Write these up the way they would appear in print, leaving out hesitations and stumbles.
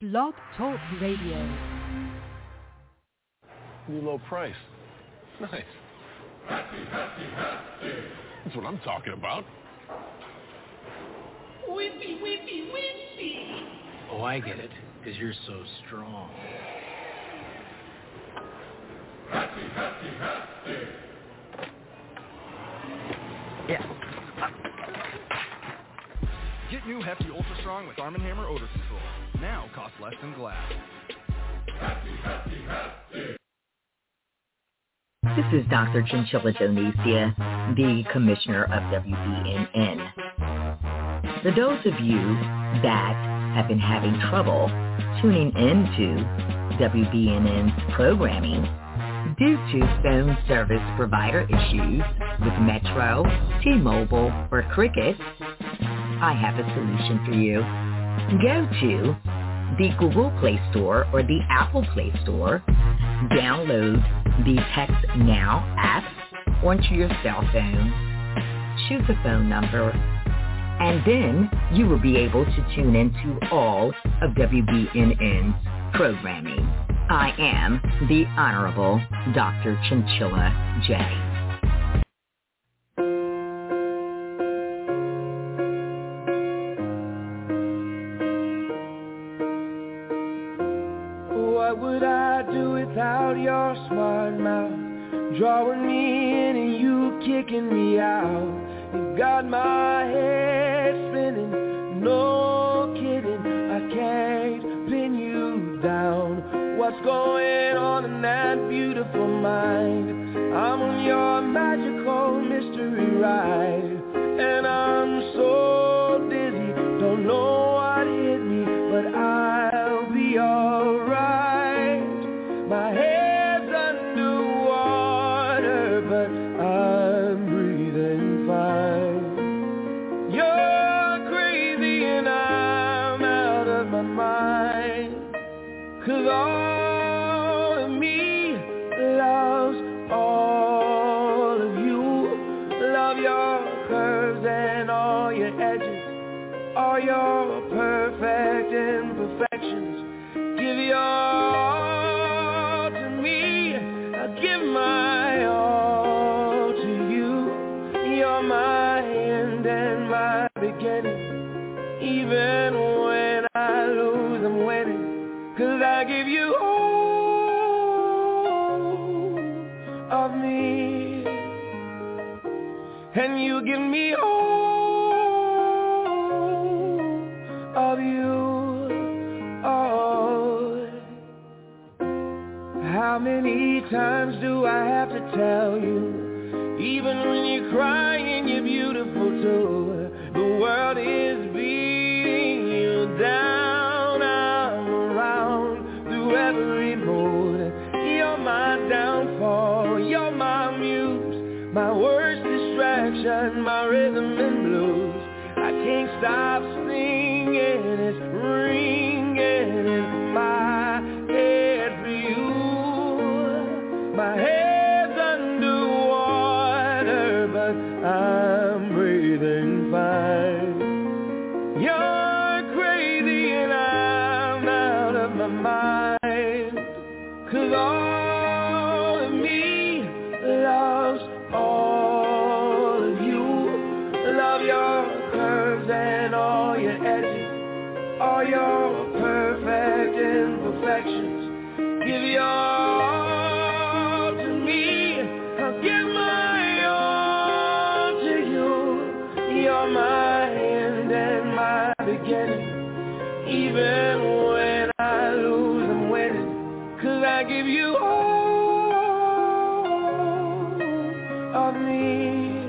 Blog Talk Radio. New low price. Nice. Happy. That's what I'm talking about. Whippy. Oh, I get it, because you're so strong. Happy. Yeah. Get new Hefty Ultra Strong with Arm & Hammer Odor Control. Now costs less than glass. Happy. This is Dr. Chinchilla Donesia, the Commissioner of WBNN. For those of you that have been having trouble tuning into WBNN's programming due to phone service provider issues with Metro, T-Mobile, or Cricket, I have a solution for you. Go to the Google Play Store or the Apple Play Store, download the Text Now app onto your cell phone, choose a phone number, and then you will be able to tune into all of WBNN's programming. I am the Honorable Dr. Chinchilla J. What would I do without your smart mouth? Drawing me in and you kicking me out. You got my head spinning, no kidding. I can't pin you down. What's going on in that beautiful mind? I'm on your magical mystery ride, and I'm so dizzy, don't know what hit me, but I'll be alright. My head's underwater, but I'm breathing fine. You're crazy and I'm out of my mind, 'cause all of me loves all of you. Love your curves and all your edges, all your perfect imperfections. Give your all to me, I'll give my all to you. You're my end and my beginning. Even when I lose, I'm winning, 'cause I give you all of me, and you give me all of you. Oh, how many times do I have to tell you? Even when you're crying, you're beautiful too. The world is beating you down. I'm around through every mood. You're my downfall, you're my muse, my worst distraction, my rhythm and blues. I can't stop singing, it's ringing in my head for you. My head's underwater, but I'm breathing fine. You're crazy and I'm out of my mind, 'cause all of me loves all of you. Love your curves and all your edges, all your perfect imperfections. Give your all to me, I'll give my all to you. You're my end and my beginning. Even when I lose, I'm winning, 'cause I give you all of me,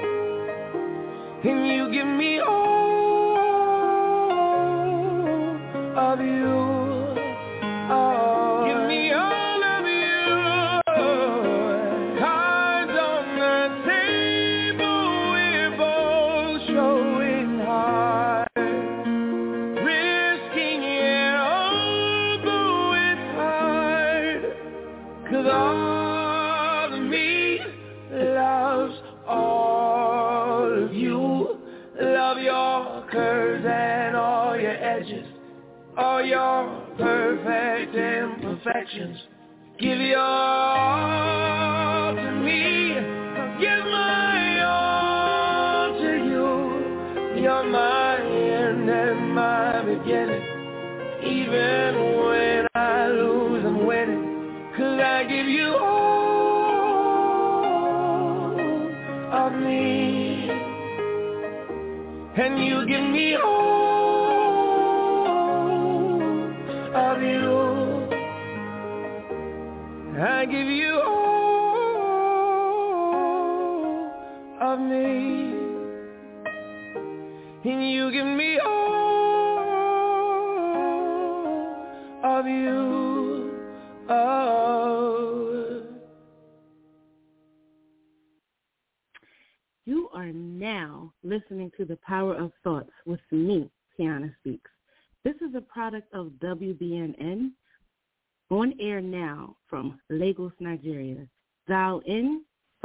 and you give me all of you. Oh, give me all of you. Cards on the table, we're both showing hard, risking it all, though it's hard, 'cause all of me loves all of you. Love your curves and all your edges, all your your perfect imperfections. Give your all to me. Give my all to you. You're my end and my beginning. Even when I lose, I'm winning. 'Cause I give you all of me, and you give me all of you. I give you all of me, and you give me all of you. Oh. You are now listening to The Power of Thoughts with me, Tiana Speaks. This is a product of WBNN, on air now from Lagos, Nigeria. Dial in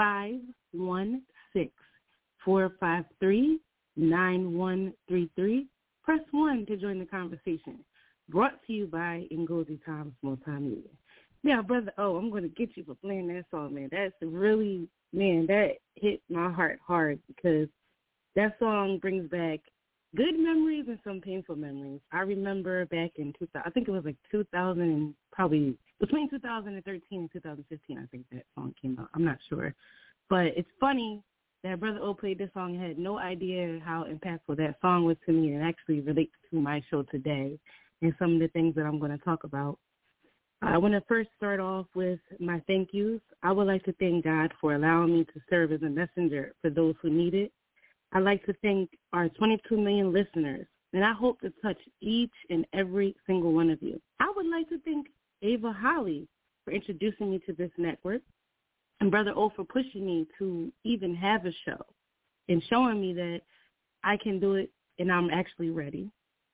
516-453-9133. Press 1 to join the conversation. Brought to you by Ngozi Times Multimedia. Now, Brother O, I'm going to get you for playing that song, man. That's really, man, that hit my heart hard because that song brings back good memories and some painful memories. I remember back in 2000, I think it was like 2000 and probably between 2013 and 2015, I think that song came out. I'm not sure. But it's funny that Brother O played this song and had no idea how impactful that song was to me, and it actually relates to my show today and some of the things that I'm going to talk about. I want to first start off with my thank yous. I would like to thank God for allowing me to serve as a messenger for those who need it. I'd like to thank our 22 million listeners, and I hope to touch each and every single one of you. I would like to thank Ava Holly for introducing me to this network, and Brother O for pushing me to even have a show and showing me that I can do it and I'm actually ready.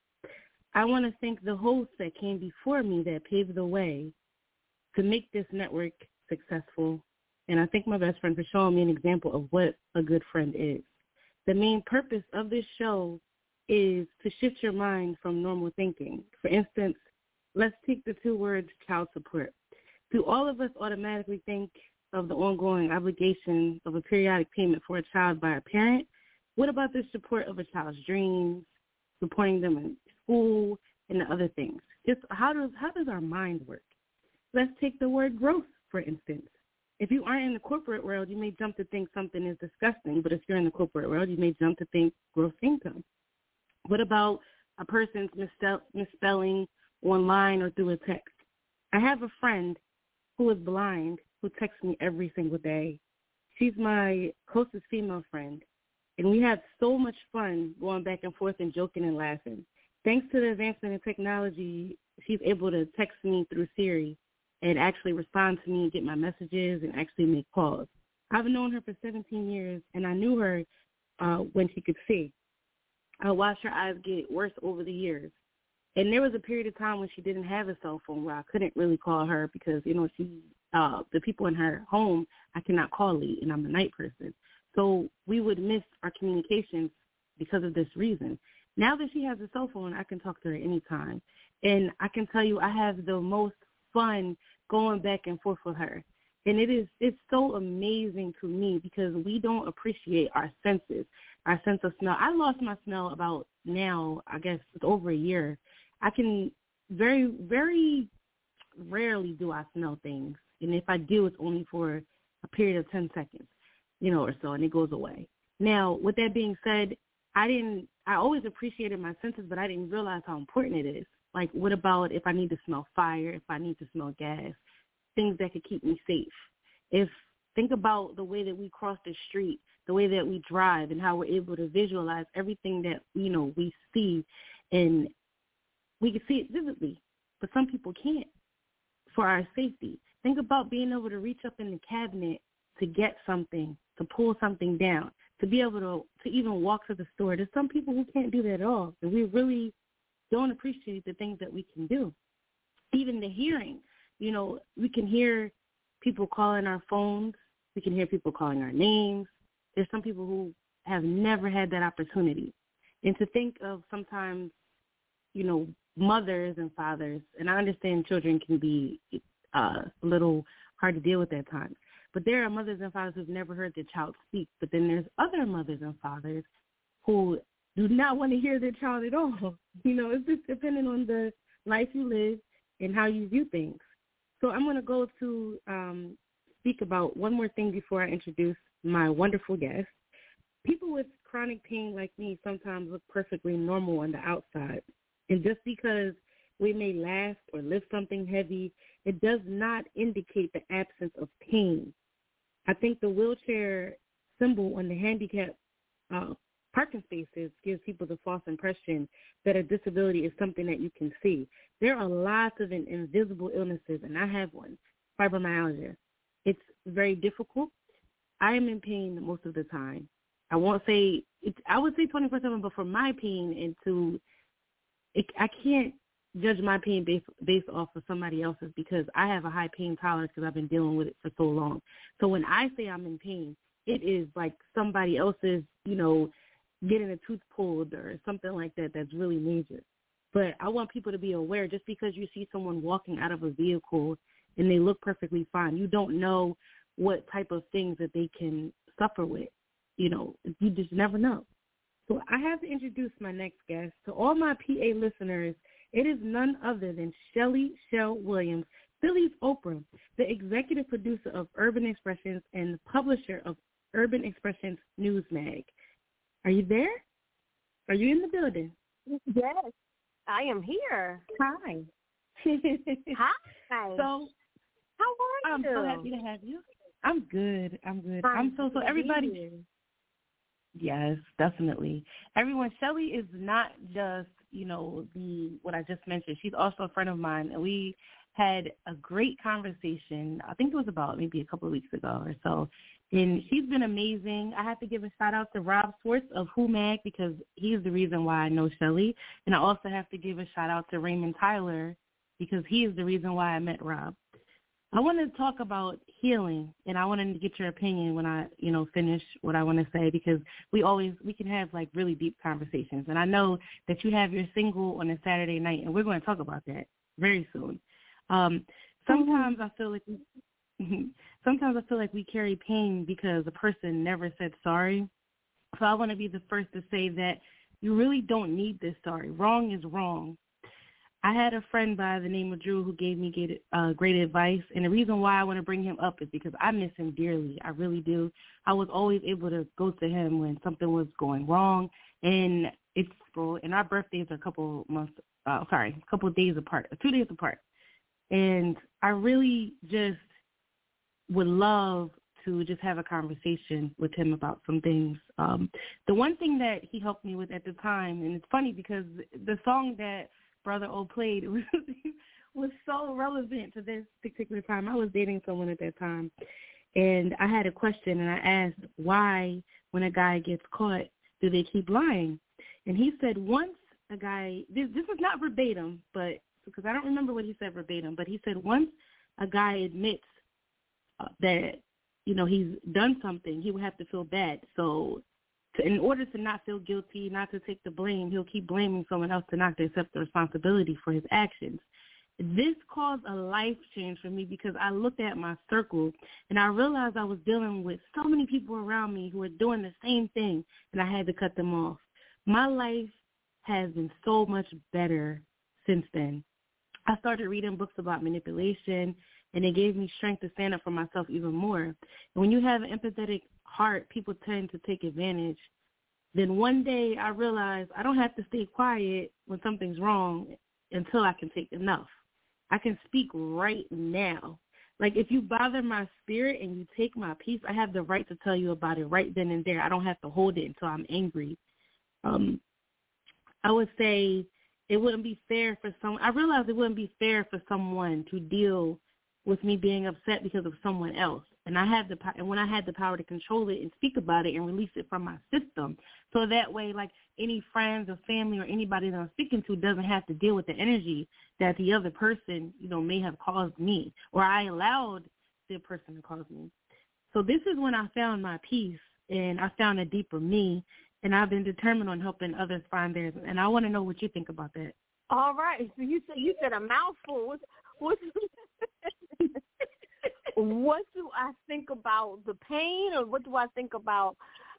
I want to thank the hosts that came before me that paved the way to make this network successful. And I thank my best friend for showing me an example of what a good friend is. The main purpose of this show is to shift your mind from normal thinking. For instance, let's take the two words child support. Do all of us automatically think of the ongoing obligation of a periodic payment for a child by a parent? What about the support of a child's dreams, supporting them in school, and the other things? Just how does our mind work? Let's take the word growth, for instance. If you aren't in the corporate world, you may jump to think something is disgusting, but if you're in the corporate world, you may jump to think gross income. What about a person's misspelling online or through a text? I have a friend who is blind who texts me every single day. She's my closest female friend, and we have so much fun going back and forth and joking and laughing. Thanks to the advancement in technology, she's able to text me through Siri and actually respond to me and get my messages and actually make calls. I've known her for 17 years, and I knew her when she could see. I watched her eyes get worse over the years. And there was a period of time when she didn't have a cell phone where I couldn't really call her because, you know, the people in her home, I cannot call late, and I'm a night person. So we would miss our communications because of this reason. Now that she has a cell phone, I can talk to her anytime. And I can tell you I have the most fun going back and forth with her. And it's so amazing to me because we don't appreciate our senses, our sense of smell. I lost my smell about now, I guess it's over a year. I can very, very rarely do I smell things. And if I do, it's only for a period of 10 seconds, you know, or so, and it goes away. Now, with that being said, I always appreciated my senses, but I didn't realize how important it is. Like, what about if I need to smell fire, if I need to smell gas, things that could keep me safe? Think about the way that we cross the street, the way that we drive, and how we're able to visualize everything that, you know, we see, and we can see it vividly, but some people can't for our safety. Think about being able to reach up in the cabinet to get something, to pull something down, to be able to even walk to the store. There's some people who can't do that at all, and we really don't appreciate the things that we can do. Even the hearing, you know, we can hear people calling our phones. We can hear people calling our names. There's some people who have never had that opportunity. And to think of sometimes mothers and fathers, and I understand children can be a little hard to deal with at times, but there are mothers and fathers who've never heard their child speak, but then there's other mothers and fathers who do not want to hear their child at all. It's just depending on the life you live and how you view things. So I'm going to go to speak about one more thing before I introduce my wonderful guest. People with chronic pain like me sometimes look perfectly normal on the outside. And just because we may laugh or lift something heavy, it does not indicate the absence of pain. I think the wheelchair symbol on the handicap parking spaces gives people the false impression that a disability is something that you can see. There are lots of invisible illnesses, and I have one, fibromyalgia. It's very difficult. I am in pain most of the time. I would say 24/7, but for my pain I can't judge my pain based off of somebody else's because I have a high pain tolerance because I've been dealing with it for so long. So when I say I'm in pain, it is like somebody else's, getting a tooth pulled or something like that that's really major. But I want people to be aware, just because you see someone walking out of a vehicle and they look perfectly fine, you don't know what type of things that they can suffer with. You just never know. So I have to introduce my next guest. To all my PA listeners, it is none other than Shelly Shell Williams, Philly's Oprah, the executive producer of Urban Expressions and the publisher of Urban Expressions News Mag. Are you there? Are you in the building? Yes, I am here. Hi. Hi. So, how are you? I'm so happy to have you. I'm good. So everybody. Yes, definitely. Everyone, Shelly is not just, what I just mentioned. She's also a friend of mine, and we had a great conversation. I think it was about maybe a couple of weeks ago or so, and she's been amazing. I have to give a shout-out to Rob Swartz of Who Mag because he's the reason why I know Shelly, and I also have to give a shout-out to Raymond Tyler because he is the reason why I met Rob. I want to talk about healing, and I wanted to get your opinion when I, finish what I want to say because we can have like really deep conversations. And I know that you have your single on a Saturday night, and we're going to talk about that very soon. Sometimes I feel like we carry pain because a person never said sorry. So I want to be the first to say that you really don't need this sorry. Wrong is wrong. I had a friend by the name of Drew who gave me great advice, and the reason why I want to bring him up is because I miss him dearly. I really do. I was always able to go to him when something was going wrong, and our birthdays are a couple days apart, 2 days apart, and I really just would love to just have a conversation with him about some things. The one thing that he helped me with at the time, and it's funny because the song that Brother O played was so relevant to this particular time. I was dating someone at that time, and I had a question, and I asked why, when a guy gets caught, do they keep lying? And he said once a guy, this is not verbatim, but because I don't remember what he said verbatim, but he said once a guy admits that, he's done something, he would have to feel bad. So in order to not feel guilty, not to take the blame, he'll keep blaming someone else to not accept the responsibility for his actions. This caused a life change for me because I looked at my circle and I realized I was dealing with so many people around me who were doing the same thing, and I had to cut them off. My life has been so much better since then. I started reading books about manipulation, and it gave me strength to stand up for myself even more. And when you have an empathetic heart, people tend to take advantage. Then one day I realized I don't have to stay quiet when something's wrong until I can take enough. I can speak right now. Like if you bother my spirit and you take my peace, I have the right to tell you about it right then and there. I don't have to hold it until I'm angry. I would say it wouldn't be fair for I realized it wouldn't be fair for someone to deal with me being upset because of someone else. And when I had the power to control it and speak about it and release it from my system, so that way, like any friends or family or anybody that I'm speaking to doesn't have to deal with the energy that the other person, may have caused me, or I allowed the person to cause me. So this is when I found my peace and I found a deeper me, and I've been determined on helping others find theirs. And I want to know what you think about that. All right. So you said a mouthful. What what do I think about the pain, or what do I think about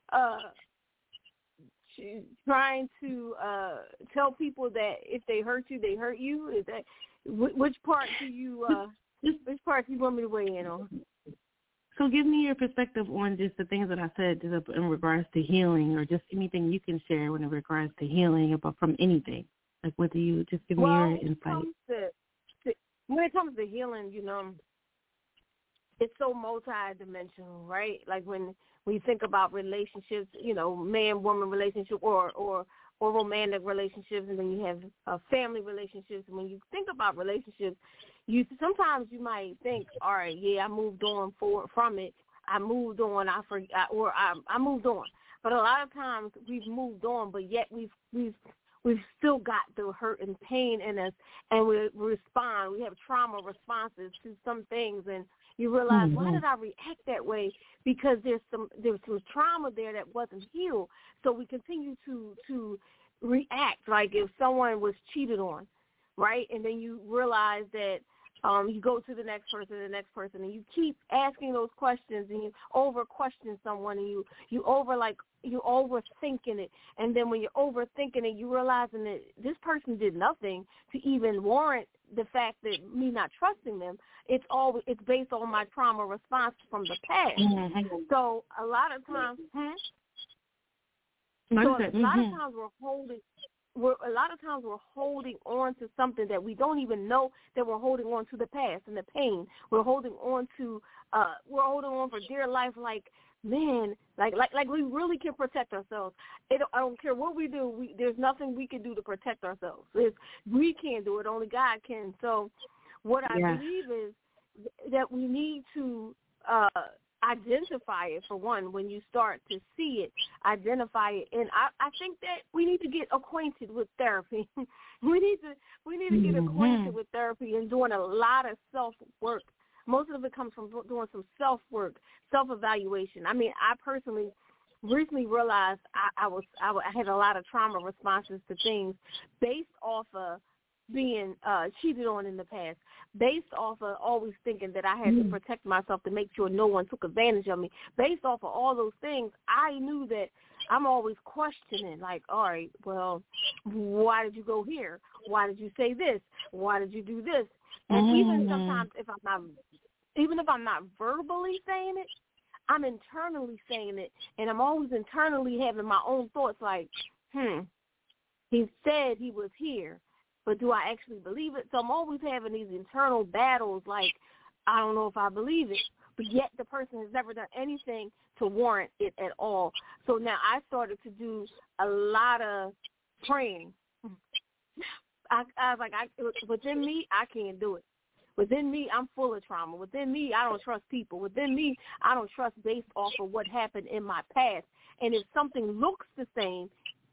trying to tell people that if they hurt you, they hurt you? Is that which part do you want me to weigh in on? So give me your perspective on just the things that I said in regards to healing, or just anything you can share in regards to healing from anything. Like, whether you just give me your insight. When it comes to healing, it's so multi-dimensional, right? Like when you think about relationships, man-woman relationship or romantic relationships, and then you have family relationships. And when you think about relationships, sometimes you might think, all right, yeah, I moved on from it. I moved on. I moved on. But a lot of times we've moved on, but yet we've still got the hurt and pain in us, and we respond. We have trauma responses to some things, and you realize, why did I react that way? Because there's some trauma there that wasn't healed. So we continue to react like if someone was cheated on, right? And then you realize that you go to the next person, and you keep asking those questions, and you over-question someone, and you overthinking it. And then when you're overthinking it, you realizing that this person did nothing to even warrant the fact that me not trusting them. It's based on my trauma response from the past. Mm-hmm. So a lot of times, we're holding on to something that we don't even know that we're holding on to, the past and the pain. We're holding on for dear life, like, man, like we really can protect ourselves. I don't care what we do. There's nothing we can do to protect ourselves. We can't do it. Only God can. So what I believe is that we need to identify it, for one. When you start to see it, identify it. And I think that we need to get acquainted with therapy. we need to get acquainted with therapy and doing a lot of self-work. Most of it comes from doing some self-work, self-evaluation. I mean, I personally recently realized I had a lot of trauma responses to things based off of being cheated on in the past, based off of always thinking that I had to protect myself to make sure no one took advantage of me. Based off of all those things, I knew that I'm always questioning, like, all right, well, why did you go here? Why did you say this? Why did you do this? And even sometimes if I'm not verbally saying it, I'm internally saying it, and I'm always internally having my own thoughts like, he said he was here, but do I actually believe it? So I'm always having these internal battles like, I don't know if I believe it, but yet the person has never done anything to warrant it at all. So now I started to do a lot of praying. I was like, within me, I can't do it. Within me, I'm full of trauma. Within me, I don't trust people. Within me, I don't trust based off of what happened in my past. And if something looks the same,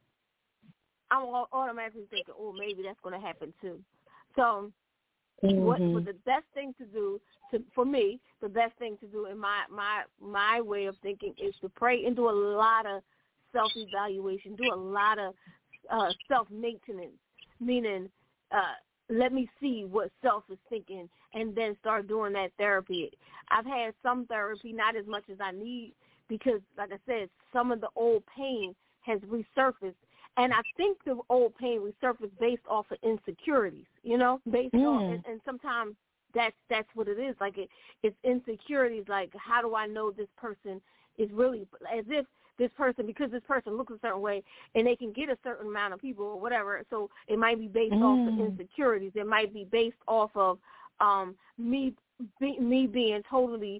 I'm automatically thinking, oh, maybe that's going to happen too. So what the best thing to do, for me, the best thing to do in my way of thinking is to pray and do a lot of self-evaluation, do a lot of self-maintenance, meaning let me see what self is thinking and then start doing that therapy. I've had some therapy, not as much as I need, because, like I said, some of the old pain has resurfaced. And I think the old pain resurfaced based off of insecurities, based on, and sometimes that's what it is. Like it's insecurities, like how do I know this person is really, as if this person, because this person looks a certain way and they can get a certain amount of people or whatever. So it might be based off of insecurities. It might be based off of me being totally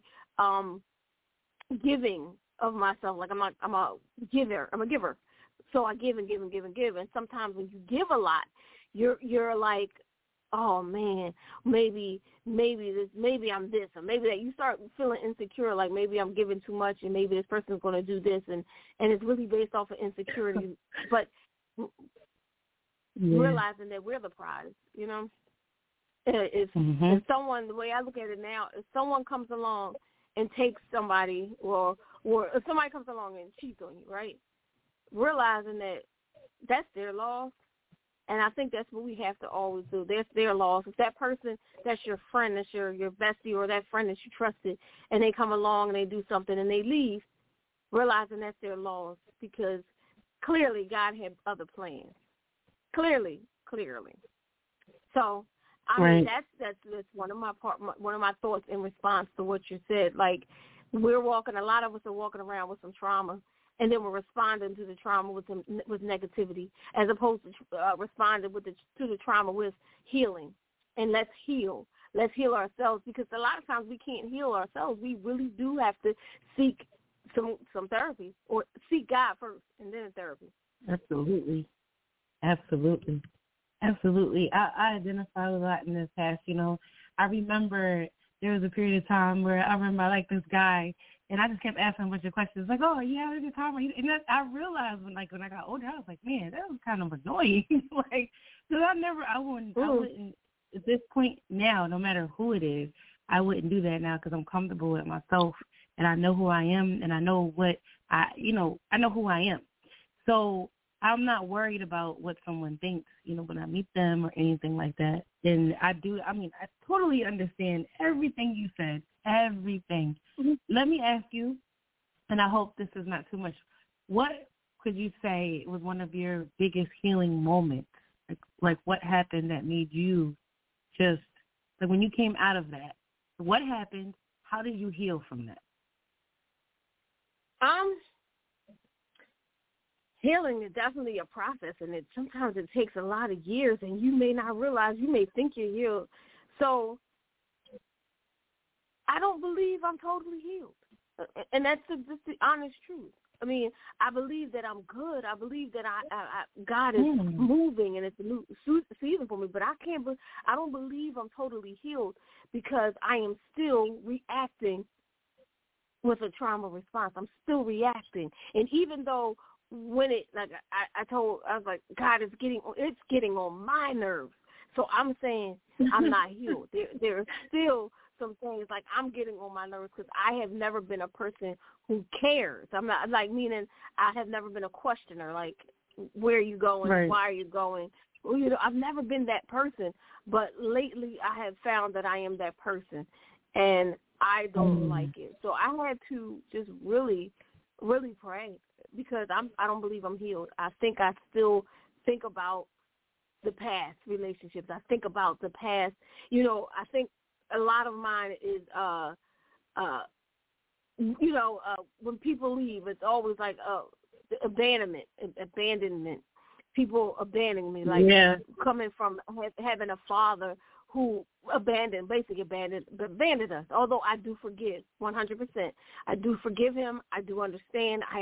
giving of myself. Like I'm a giver. I'm a giver. So I give and give and give and give. And sometimes when you give a lot, you're like, oh man, maybe I'm this, or maybe that. You start feeling insecure, like maybe I'm giving too much, and maybe this person's going to do this, and it's really based off of insecurity. But realizing that we're the prize, If someone, the way I look at it now, if someone comes along and takes somebody, or if somebody comes along and cheats on you, right? Realizing that that's their loss, And I think that's what we have to always do. There's their loss. If that person that's your friend, that's your bestie, or that friend that you trusted, and they come along and they do something and they leave, realizing that's their loss, because clearly God had other plans. Clearly. So I mean, that's one of my thoughts in response to what you said. Like, a lot of us are walking around with some trauma, and then we're responding to the trauma with negativity, as opposed to responding to the trauma with healing. And let's heal ourselves, because a lot of times we can't heal ourselves. We really do have to seek some therapy, or seek God first and then therapy. Absolutely. I identify with a lot in this past. I remember there was a period of time where I remember I liked this guy, and I just kept asking a bunch of questions, like, "Oh, you having a good time?" And I realized when I got older, I was like, "Man, that was kind of annoying." Like, because I wouldn't at this point now, no matter who it is, I wouldn't do that now, because I'm comfortable with myself, and I know who I am, and I know I know who I am. So I'm not worried about what someone thinks, when I meet them or anything like that. And I totally understand everything you said, everything. Mm-hmm. Let me ask you, and I hope this is not too much, what could you say was one of your biggest healing moments? Like what happened that made you just, like when you came out of that, what happened? How did you heal from that? Healing is definitely a process, and sometimes it takes a lot of years, and you may not realize, you may think you're healed. So I don't believe I'm totally healed, and that's the honest truth. I mean, I believe that I'm good. I believe that God is moving, and it's a new season for me. But I don't believe I'm totally healed, because I am still reacting with a trauma response. I'm still reacting, and even though when it, like I was like, God, it's getting on my nerves. So I'm saying I'm not healed. There are still some things, like I'm getting on my nerves, because I have never been a person who cares. I'm not, like, meaning I have never been a questioner, like, where are you going? Right. Why are you going? Well, I've never been that person, but lately I have found that I am that person, and I don't like it. So I had to just really, really pray, because I don't believe I'm healed. I think I still think about the past relationships. I think about the past. I think a lot of mine is, when people leave, it's always like abandonment. People abandoning me, like coming from having a father who abandoned us. Although I do forgive 100%. I do forgive him. I do understand. I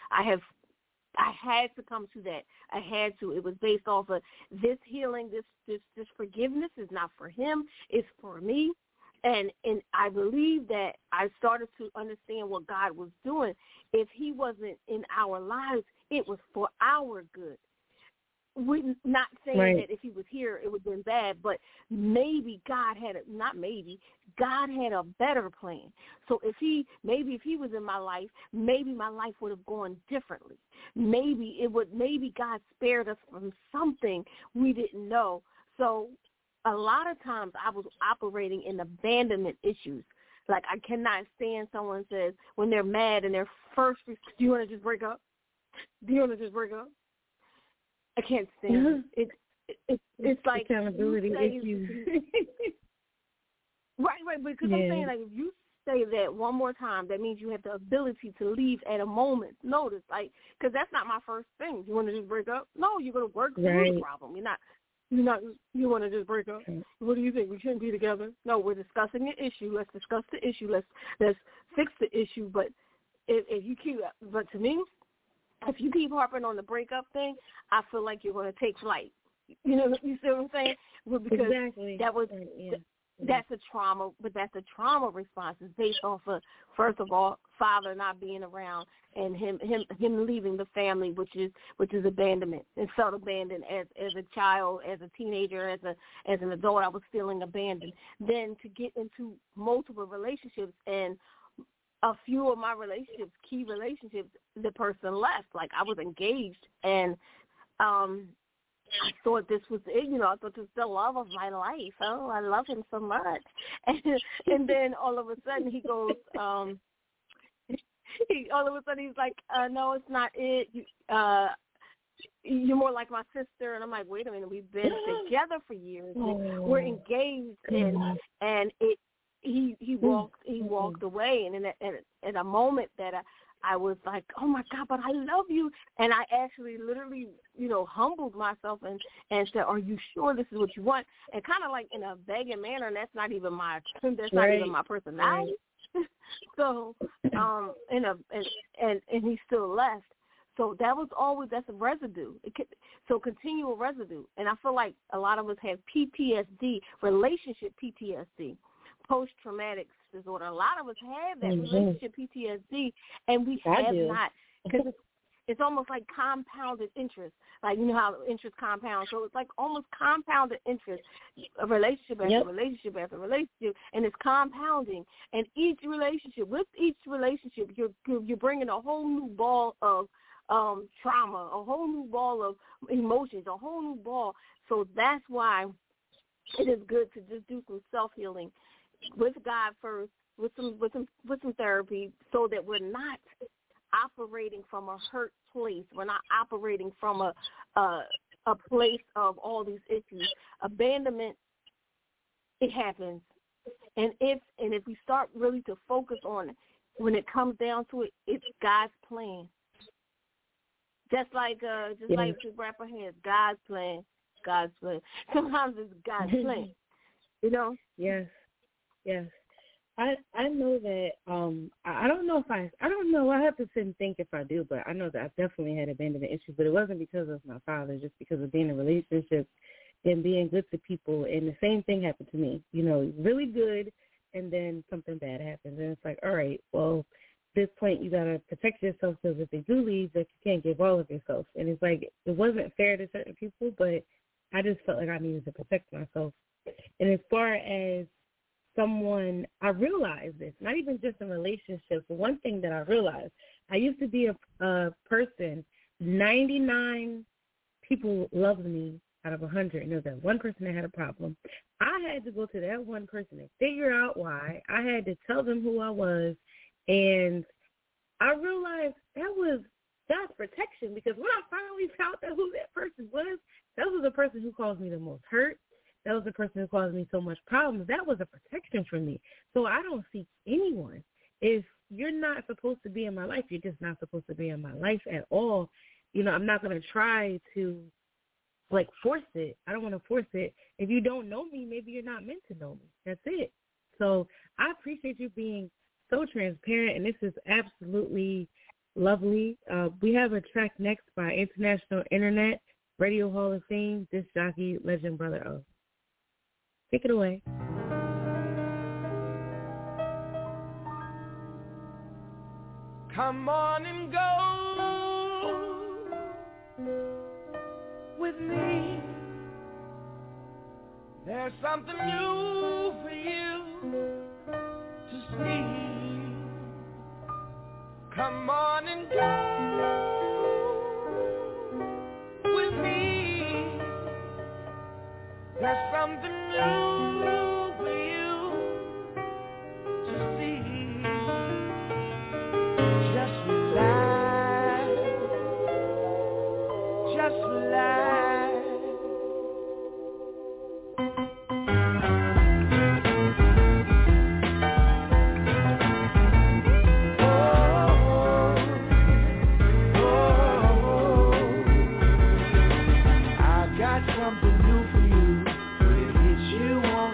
had to come to that. I had to. It was based off of this healing, this forgiveness is not for him, it's for me. And I believe that I started to understand what God was doing. If he wasn't in our lives, it was for our good. We're not saying that if he was here, it would have been bad, but maybe God had God had a better plan. So if he was in my life, maybe my life would have gone differently. Maybe God spared us from something we didn't know. So a lot of times I was operating in abandonment issues. Like, I cannot stand someone says when they're mad and their first, do you want to just break up? Do you want to just break up? I can't stand it. It's like accountability issues. Right. Because I'm saying, like, if you say that one more time, that means you have the ability to leave at a moment's notice. Like, because that's not my first thing. You want to just break up? No, you're going to work through the problem. You want to just break up? What do you think? We shouldn't be together? No, we're discussing the issue. Let's discuss the issue. Let's fix the issue. But to me, if you keep harping on the breakup thing, I feel like you're going to take flight. You see what I'm saying? Well, because that was that's a trauma, but that's a trauma response. It's based off of, first of all, father not being around, and him leaving the family, which is abandonment, and felt abandoned as a child, as a teenager, as an adult. I was feeling abandoned. Then to get into multiple relationships, and a few of my relationships, key relationships, the person left. Like, I was engaged, and I thought this was it, I thought this was the love of my life. Oh, I love him so much. And then all of a sudden he goes, he's like, no, it's not it. You're more like my sister. And I'm like, wait a minute, we've been together for years. We're engaged, and he walked away, and in a moment that I was like, oh my God, but I love you. And I actually literally, humbled myself and said, are you sure this is what you want? And kind of like in a begging manner, and that's not even my personality. Right. So, and he still left. So that's a residue. So continual residue. And I feel like a lot of us have PTSD, relationship PTSD, post-traumatic disorder. A lot of us have that relationship PTSD, and we have not. Because it's almost like compounded interest. Like, how interest compounds. So it's like almost compounded interest, a relationship after relationship after relationship, and it's compounding. And with each relationship, you're bringing a whole new ball of trauma, a whole new ball of emotions, a whole new ball. So that's why it is good to just do some self-healing with God first, with some therapy, so that we're not operating from a hurt place. We're not operating from a place of all these issues. Abandonment, it happens, and if we start really to focus on it, when it comes down to it, it's God's plan. Just like the rapper has, God's plan. Sometimes it's God's plan, Yes. I know that. I don't know. I have to sit and think if I do, but I know that I definitely had abandonment issues. But it wasn't because of my father, just because of being in relationships and being good to people. And the same thing happened to me. Really good, and then something bad happens, and it's like, all right, well, this point you gotta protect yourself, because if they do leave, that you can't give all of yourself. And it's like, it wasn't fair to certain people, but I just felt like I needed to protect myself. And as far as someone, I realized this, not even just in relationships, but one thing that I realized, I used to be a person, 99 people loved me out of 100, and there was that one person that had a problem. I had to go to that one person and figure out why. I had to tell them who I was, and I realized that was God's protection, because when I finally found out who that person was the person who caused me the most hurt. That was the person who caused me so much problems. That was a protection for me. So I don't seek anyone. If you're not supposed to be in my life, you're just not supposed to be in my life at all. I'm not going to try to, force it. I don't want to force it. If you don't know me, maybe you're not meant to know me. That's it. So I appreciate you being so transparent, and this is absolutely lovely. We have a track next by International Internet Radio Hall of Fame, disc jockey, legend, Brother O. Take it away. Come on and go with me. There's something new for you to see. Come on and go with me. There's something new for you to see. Just relax. Just relax. Something new for you. It hits you on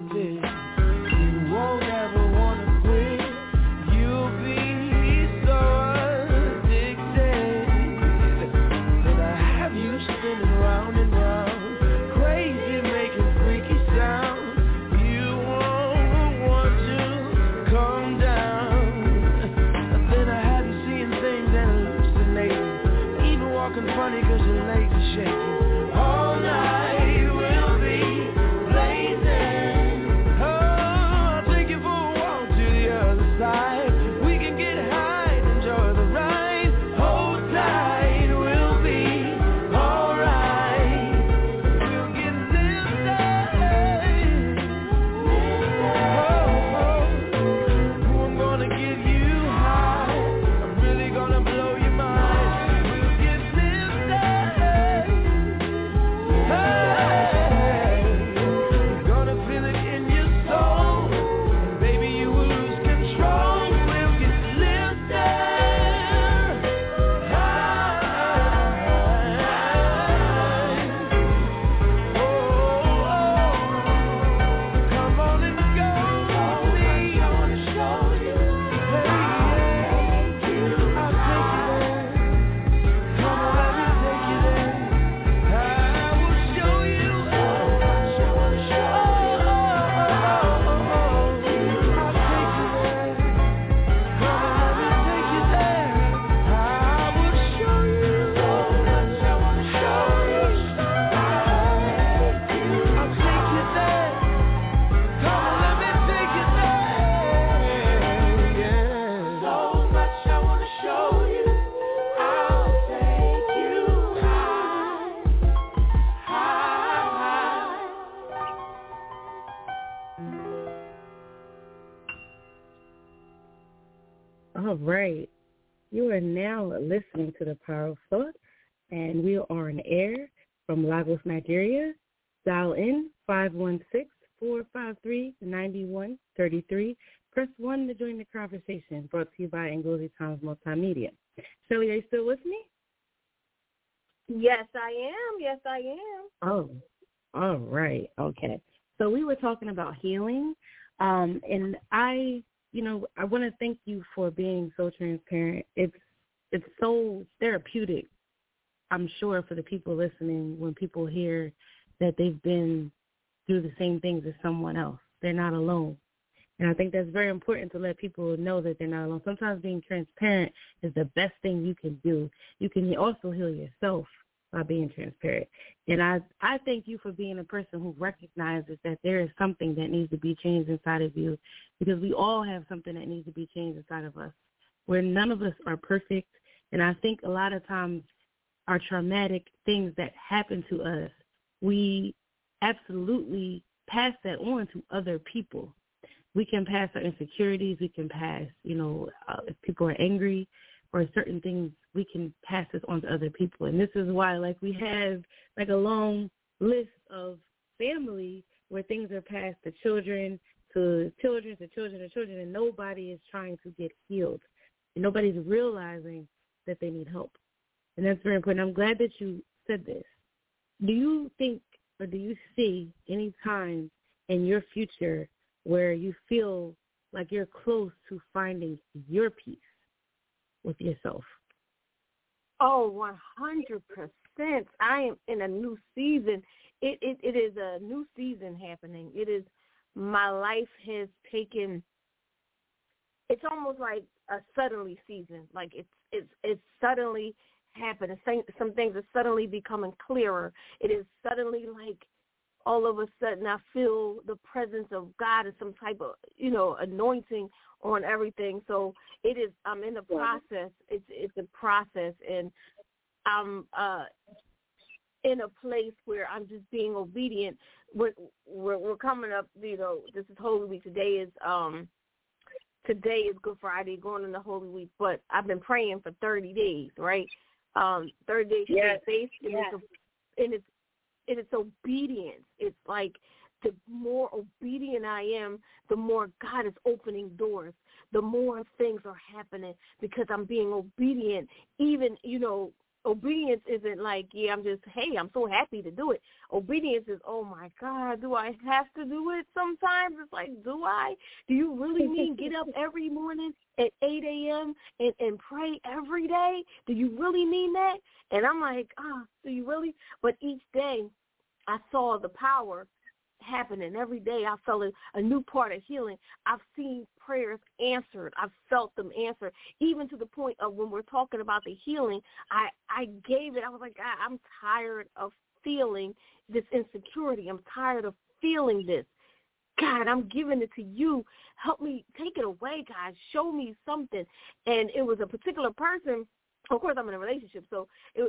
something. You won't ever wanna quit. You'll be so addicted that I have you spinning round and round, crazy, making freaky sounds. You won't want to calm down. Then I have you seeing things and hallucinating, even walking funny 'cause your legs are shaking. All night we'll be blazing. Oh, I'll take you for a walk to the other side. We can get high and enjoy the ride. Hold tight, we'll be alright. We'll get lifted. Oh, I'm gonna give you high. I'm really gonna blow your mind. We'll get lifted. Hey, you're gonna feel it in your soul. Baby, you will lose control. We'll get lifted. Come on and go with me. I wanna show you. I'll take you there. Come on, let me take you there. I will show you. I'll take you there. Come on, let me take you there. I will show you. I'll take you there. Come on, let me take you there. Yeah. So much I wanna show you. I'll take you high. All right. You are now listening to The Power of Thought, and we are on air from Lagos, Nigeria. Dial in 516-453-9133. Press 1 to join the conversation, brought to you by Ngozi Times Multimedia. Shelly, are you still with me? Yes, I am. Yes, I am. Oh, all right. Okay. So we were talking about healing, and I want to thank you for being so transparent. It's so therapeutic, I'm sure, for the people listening when people hear that they've been through the same things as someone else. They're not alone. And I think that's very important to let people know that they're not alone. Sometimes being transparent is the best thing you can do. You can also heal yourself by being transparent. And I thank you for being a person who recognizes that there is something that needs to be changed inside of you, because we all have something that needs to be changed inside of us, where none of us are perfect. And I think a lot of times our traumatic things that happen to us, we absolutely pass that on to other people. We can pass our insecurities. We can pass, if people are angry or certain things, we can pass this on to other people. And this is why, we have, a long list of family where things are passed to children, to children, to children, to children, and nobody is trying to get healed. And nobody's realizing that they need help. And that's very important. I'm glad that you said this. Do you think, or do you see any time in your future where you feel like you're close to finding your peace with yourself? Oh, 100%. I am in a new season. It is a new season happening. It is, my life has taken, it's almost like a suddenly season. Like it's suddenly happening. Some things are suddenly becoming clearer. It is suddenly like all of a sudden I feel the presence of God and some type of, anointing on everything. So it is, I'm in the process. It's a process, and I'm in a place where I'm just being obedient. We're coming up, this is Holy Week. Today is Good Friday, going into Holy Week, but I've been praying for 30 days, right? 30 days straight faith, and it's obedience. It's like the more obedient I am, the more God is opening doors, the more things are happening because I'm being obedient. Even, obedience isn't like, yeah, I'm so happy to do it. Obedience is, oh, my God, do I have to do it sometimes? It's like, do I? Do you really mean get up every morning at 8 a.m. and pray every day? Do you really mean that? And I'm like, do you really? But each day I saw the power happening. Every day I felt a new part of healing. I've seen prayers answered. I've felt them answered, even to the point of when we're talking about the healing, I gave it. I was like, God, I'm tired of feeling this insecurity. I'm tired of feeling this. God, I'm giving it to you. Help me take it away, God. Show me something. And it was a particular person. Of course, I'm in a relationship, so,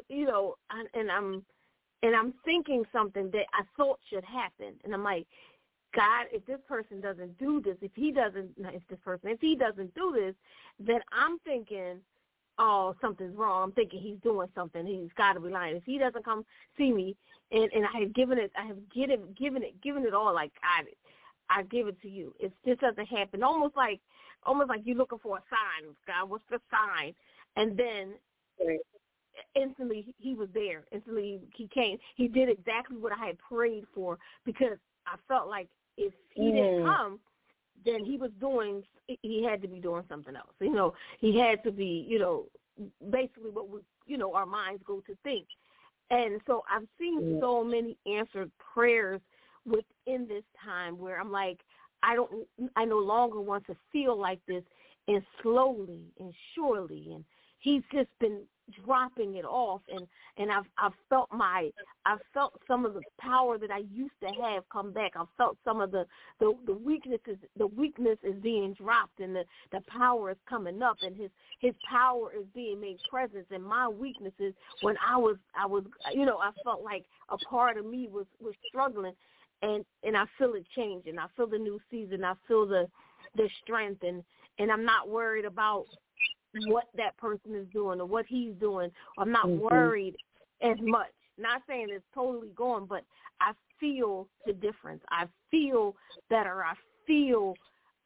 and I'm thinking something that I thought should happen. And I'm like, God, if this person doesn't do this, if he doesn't do this, then I'm thinking, oh, something's wrong. I'm thinking he's doing something. He's got to be lying. If he doesn't come see me, and I have given it all, like I give it to you. It just doesn't happen. Almost like you're looking for a sign. God, what's the sign? And then instantly he was there. Instantly he came. He did exactly what I had prayed for, because I felt like if he didn't come, then he had to be doing something else. He had to be, basically what our minds go to think. And so I've seen so many answered prayers within this time where I'm like, I no longer want to feel like this, and slowly and surely, and he's just been dropping it off, and I've felt some of the power that I used to have come back. I've felt some of the weaknesses. The weakness is being dropped, and the power is coming up, and his power is being made present. And my weaknesses, when I felt like a part of me was struggling, and I feel it changing. I feel the new season. I feel the strength, and I'm not worried about what that person is doing or what he's doing. I'm not worried as much. Not saying it's totally gone, but I feel the difference. I feel better. I feel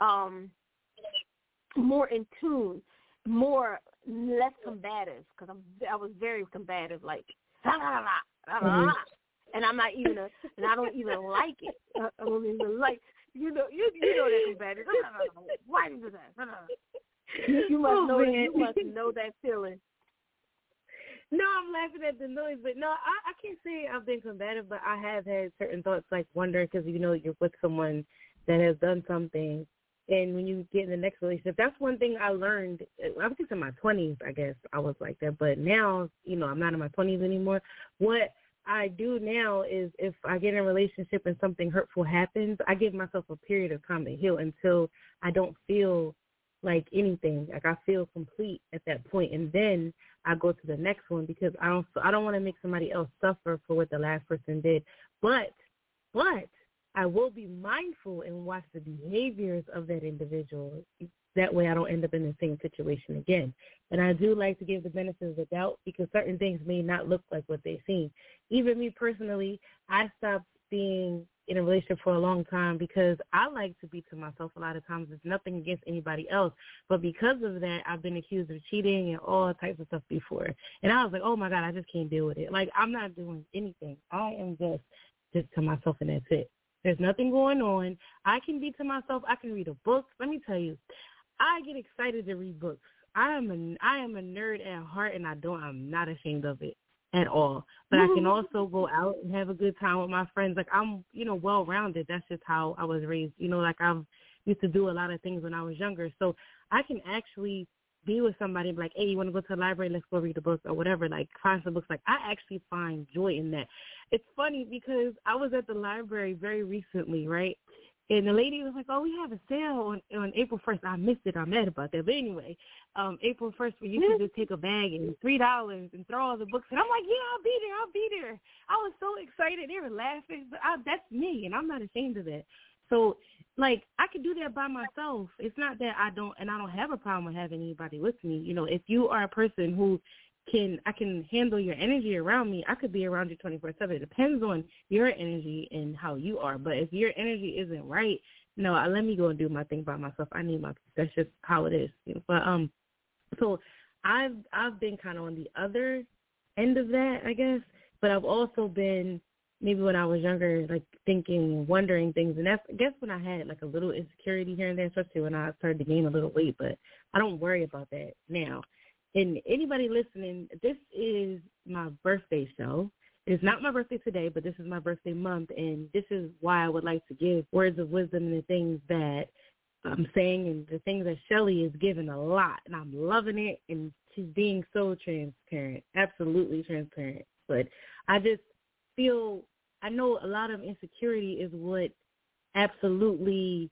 more in tune, less combative, because I was very combative, like and I'm not even and I don't even like it. I don't even like you know that combative. Why do you do that? You must know that feeling. No, I'm laughing at the noise, but no, I can't say I've been combative, but I have had certain thoughts, like wondering, because you're with someone that has done something, and when you get in the next relationship, that's one thing I learned. I was just in my 20s, I guess I was like that, but now, I'm not in my 20s anymore. What I do now is, if I get in a relationship and something hurtful happens, I give myself a period of time to heal until I don't feel like anything. Like, I feel complete at that point, and then I go to the next one, because I don't want to make somebody else suffer for what the last person did. But I will be mindful and watch the behaviors of that individual. That way I don't end up in the same situation again. And I do like to give the benefit of the doubt, because certain things may not look like what they seem. Even me personally, I stopped being in a relationship for a long time because I like to be to myself a lot of times. It's nothing against anybody else, but because of that, I've been accused of cheating and all types of stuff before. And I was like, oh my God, I just can't deal with it. Like, I'm not doing anything. I am just to myself, and that's it. There's nothing going on. I can be to myself. I can read a book. Let me tell you, I get excited to read books. I am a nerd at heart, and I'm not ashamed of it at all. But I can also go out and have a good time with my friends. Like, I'm, well-rounded. That's just how I was raised. Like, I've used to do a lot of things when I was younger. So I can actually be with somebody and be like, hey, you want to go to the library? Let's go read a book or whatever. Like, find some books. Like, I actually find joy in that. It's funny because I was at the library very recently, right? And the lady was like, oh, we have a sale on April 1st. I missed it. I'm mad about that. But anyway, April 1st, where you could just take a bag and $3 and throw all the books. And I'm like, yeah, I'll be there. I was so excited. They were laughing. But that's me, and I'm not ashamed of that. So, like, I could do that by myself. It's not that I don't have a problem with having anybody with me. If you are a person who I can handle your energy around me, I could be around you 24/7. It depends on your energy and how you are. But if your energy isn't right, no, let me go and do my thing by myself. I need my peace. That's just how it is. But so I've been kind of on the other end of that, I guess. But I've also been, maybe when I was younger, like thinking, wondering things. And that's, I guess, when I had like a little insecurity here and there, especially when I started to gain a little weight. But I don't worry about that now. And anybody listening, this is my birthday show. It's not my birthday today, but this is my birthday month, and this is why I would like to give words of wisdom and the things that I'm saying and the things that Shelly is giving a lot, and I'm loving it, and she's being so transparent, absolutely transparent. But I just feel, I know a lot of insecurity is what absolutely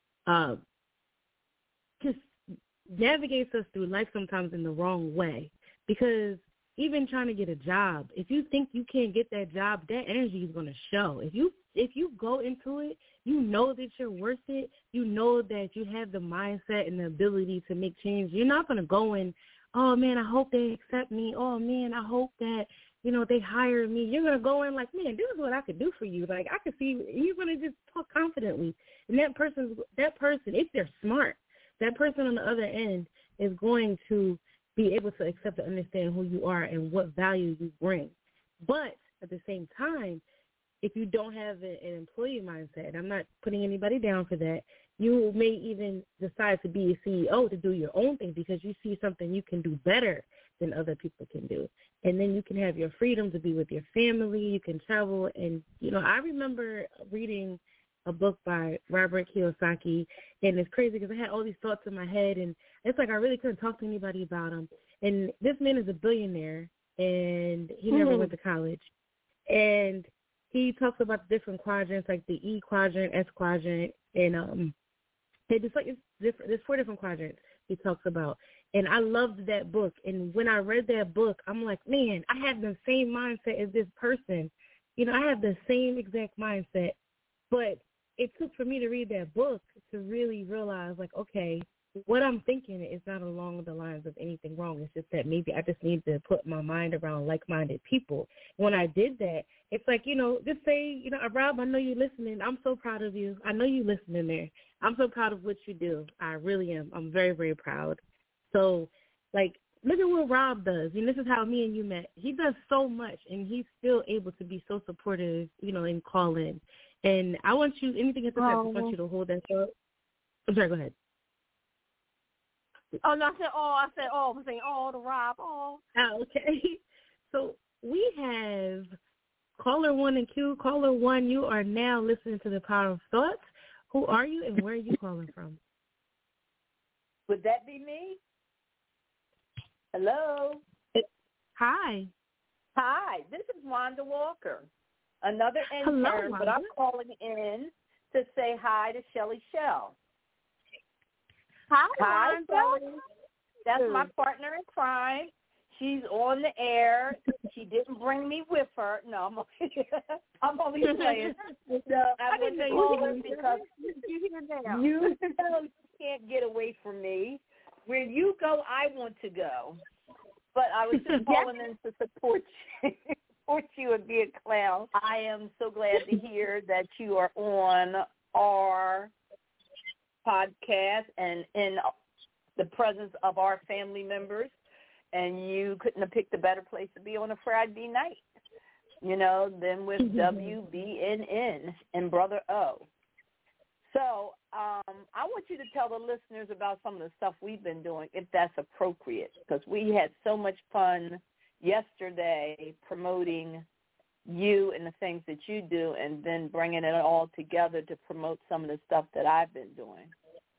just navigates us through life sometimes in the wrong way, because even trying to get a job, if you think you can't get that job, that energy is going to show. If you go into it, you know that you're worth it. You know that you have the mindset and the ability to make change. You're not going to go in, oh, man, I hope they accept me. Oh, man, I hope that, you know, they hire me. You're going to go in like, man, this is what I could do for you. Like, I could see, you're going to just talk confidently. And that person, if they're smart, that person on the other end is going to be able to accept and understand who you are and what value you bring. But at the same time, if you don't have an employee mindset, and I'm not putting anybody down for that, you may even decide to be a CEO to do your own thing because you see something you can do better than other people can do. And then you can have your freedom to be with your family. You can travel. And, you know, I remember reading a book by Robert Kiyosaki, and it's crazy because I had all these thoughts in my head, and it's like I really couldn't talk to anybody about him. And this man is a billionaire, and he never went to college. And he talks about different quadrants, like the E quadrant, S quadrant, and there's 4 different quadrants he talks about. And I loved that book. And when I read that book, I'm like, man, I have the same mindset as this person. You know, I have the same exact mindset, but it took for me to read that book to really realize, like, okay, what I'm thinking is not along the lines of anything wrong. It's just that maybe I just need to put my mind around like-minded people. When I did that, it's like, you know, just say, you know, Rob, I know you're listening. I'm so proud of you. I know you're listening there. I'm so proud of what you do. I really am. I'm very, very proud. So, like, look at what Rob does. And this is how me and you met. He does so much, and he's still able to be so supportive, you know, and call in. And I want you, anything at the time, I want you to hold that thought. I'm sorry, go ahead. Oh, no, I said, I'm saying, to Rob, Oh, okay. So we have caller 1 and Q. Caller 1, you are now listening to The Power of Thoughts. Who are you and where are you calling from? Would that be me? Hello? Hi. Hi, this is Wanda Walker, another intern, Hello, but I'm calling in to say hi to Shelly Shell. Hi, Shelly. That's my partner in crime. She's on the air. She didn't bring me with her. No, I'm only playing. So I want to call her because you can't get away from me. Where you go, I want to go. But I was just calling in to support you and be a clown. I am so glad to hear that you are on our podcast and in the presence of our family members, and you couldn't have picked a better place to be on a Friday night, you know, than with WBNN and Brother O. So I want you to tell the listeners about some of the stuff we've been doing, if that's appropriate, because we had so much fun yesterday promoting you and the things that you do, and then bringing it all together to promote some of the stuff that I've been doing.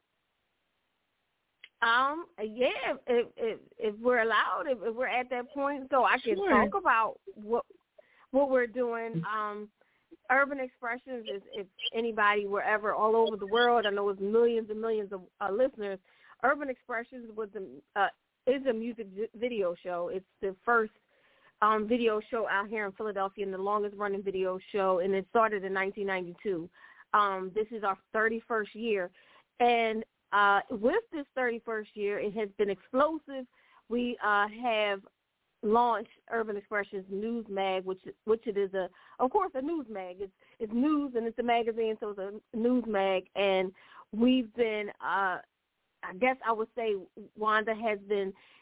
If we're allowed, if we're at that point, so I can talk about what we're doing. Urban Expressions is, if anybody wherever all over the world, I know it's millions and millions of listeners. Urban Expressions is a music video show. It's the first video show out here in Philadelphia, and the longest running video show, and it started in 1992. This is our 31st year, and with this 31st year, it has been explosive. We have launched Urban Expressions News Mag, which it is of course a news mag. It's news and it's a magazine, so it's a news mag. And we've been, I guess I would say, Wanda has been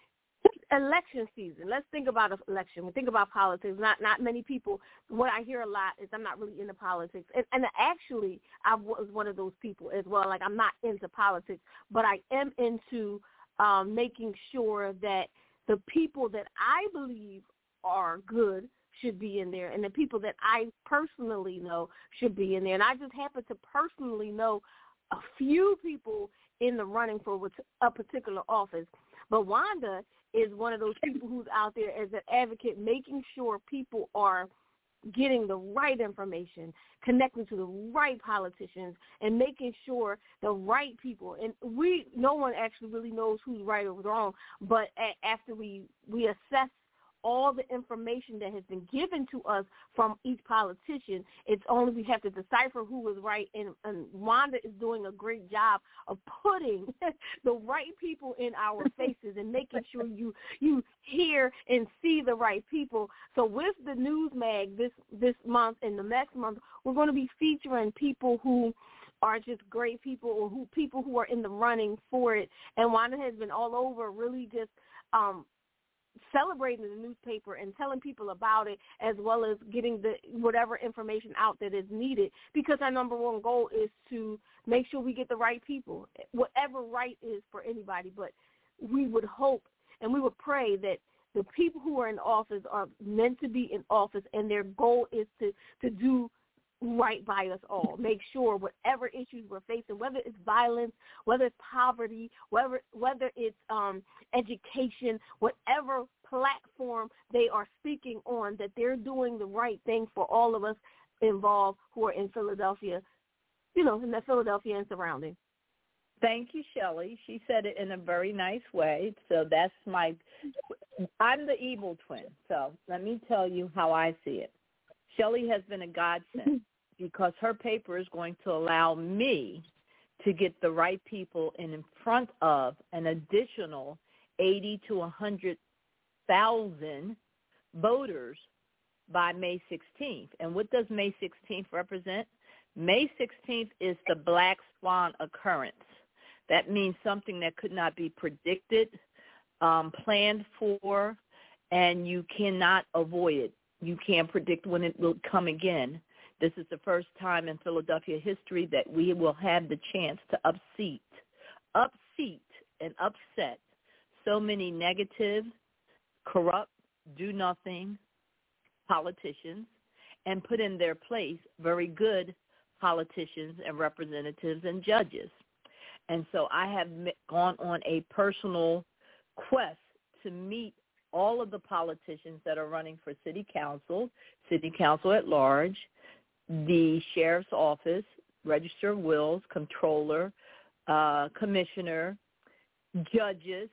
election season. Let's think about an election. We think about politics. Not many people. What I hear a lot is I'm not really into politics. And actually, I was one of those people as well. Like, I'm not into politics, but I am into making sure that the people that I believe are good should be in there, and the people that I personally know should be in there. And I just happen to personally know a few people in the running for a particular office. But Wanda is one of those people who's out there as an advocate, making sure people are getting the right information, connecting to the right politicians, and making sure the right people. And no one actually really knows who's right or wrong, but after we assess all the information that has been given to us from each politician, it's only we have to decipher who is right, and Wanda is doing a great job of putting the right people in our faces and making sure you hear and see the right people. So with the News Mag this month and the next month, we're going to be featuring people who are just great people, or people who are in the running for it. And Wanda has been all over really just celebrating the newspaper and telling people about it, as well as getting the whatever information out that is needed, because our number one goal is to make sure we get the right people, whatever right is for anybody. But we would hope and we would pray that the people who are in office are meant to be in office, and their goal is to do right by us all. Make sure whatever issues we're facing, whether it's violence, whether it's poverty, whether it's education, whatever platform they are speaking on, that they're doing the right thing for all of us involved who are in Philadelphia, in the Philadelphia and surrounding. Thank you, Shelley. She said it in a very nice way. So I'm the evil twin. So let me tell you how I see it. Shelley has been a godsend because her paper is going to allow me to get the right people in front of an additional 80 to 100,000 voters by May 16th. And what does May 16th represent? May 16th is the black swan occurrence. That means something that could not be predicted, planned for, and you cannot avoid it. You can't predict when it will come again. This is the first time in Philadelphia history that we will have the chance to upseat and upset so many negative, corrupt, do-nothing politicians and put in their place very good politicians and representatives and judges. And so I have gone on a personal quest to meet all of the politicians that are running for city council at large, the sheriff's office, register of wills, controller, commissioner, judges.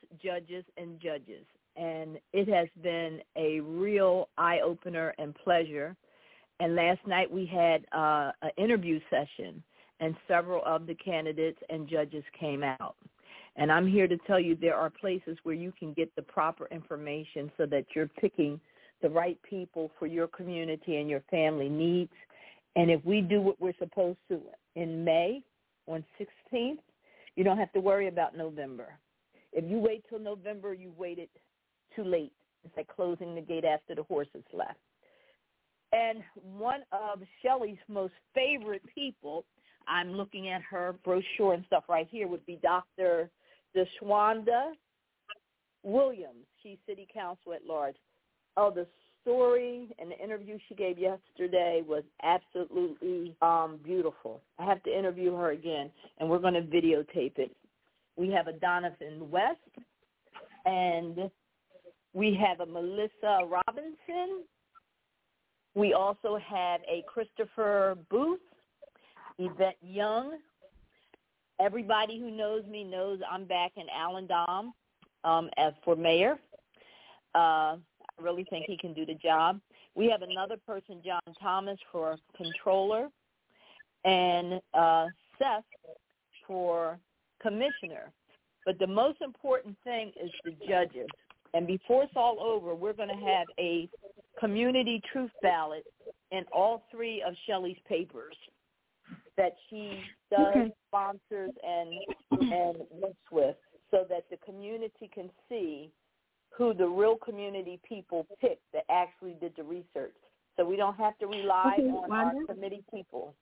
And it has been a real eye-opener and pleasure. And last night we had an interview session, and several of the candidates and judges came out. And I'm here to tell you there are places where you can get the proper information so that you're picking the right people for your community and your family needs. And if we do what we're supposed to in May, on 16th, you don't have to worry about November. If you wait till November, you waited too late. It's like closing the gate after the horses left. And one of Shelley's most favorite people, I'm looking at her brochure and stuff right here, would be Dr. Deshwanda Williams. She's city council at large. Oh, the story and the interview she gave yesterday was absolutely beautiful. I have to interview her again, and we're going to videotape it. We have a Donovan West, and we have a Melissa Robinson. We also have a Christopher Booth, Yvette Young. Everybody who knows me knows I'm back in Allendale as for mayor. I really think he can do the job. We have another person, John Thomas, for controller, and Seth for commissioner. But the most important thing is the judges. And before it's all over, we're going to have a community truth ballot in all three of Shelley's papers that she does, sponsors, and works with, so that the community can see who the real community people picked that actually did the research. So we don't have to rely on our committee people.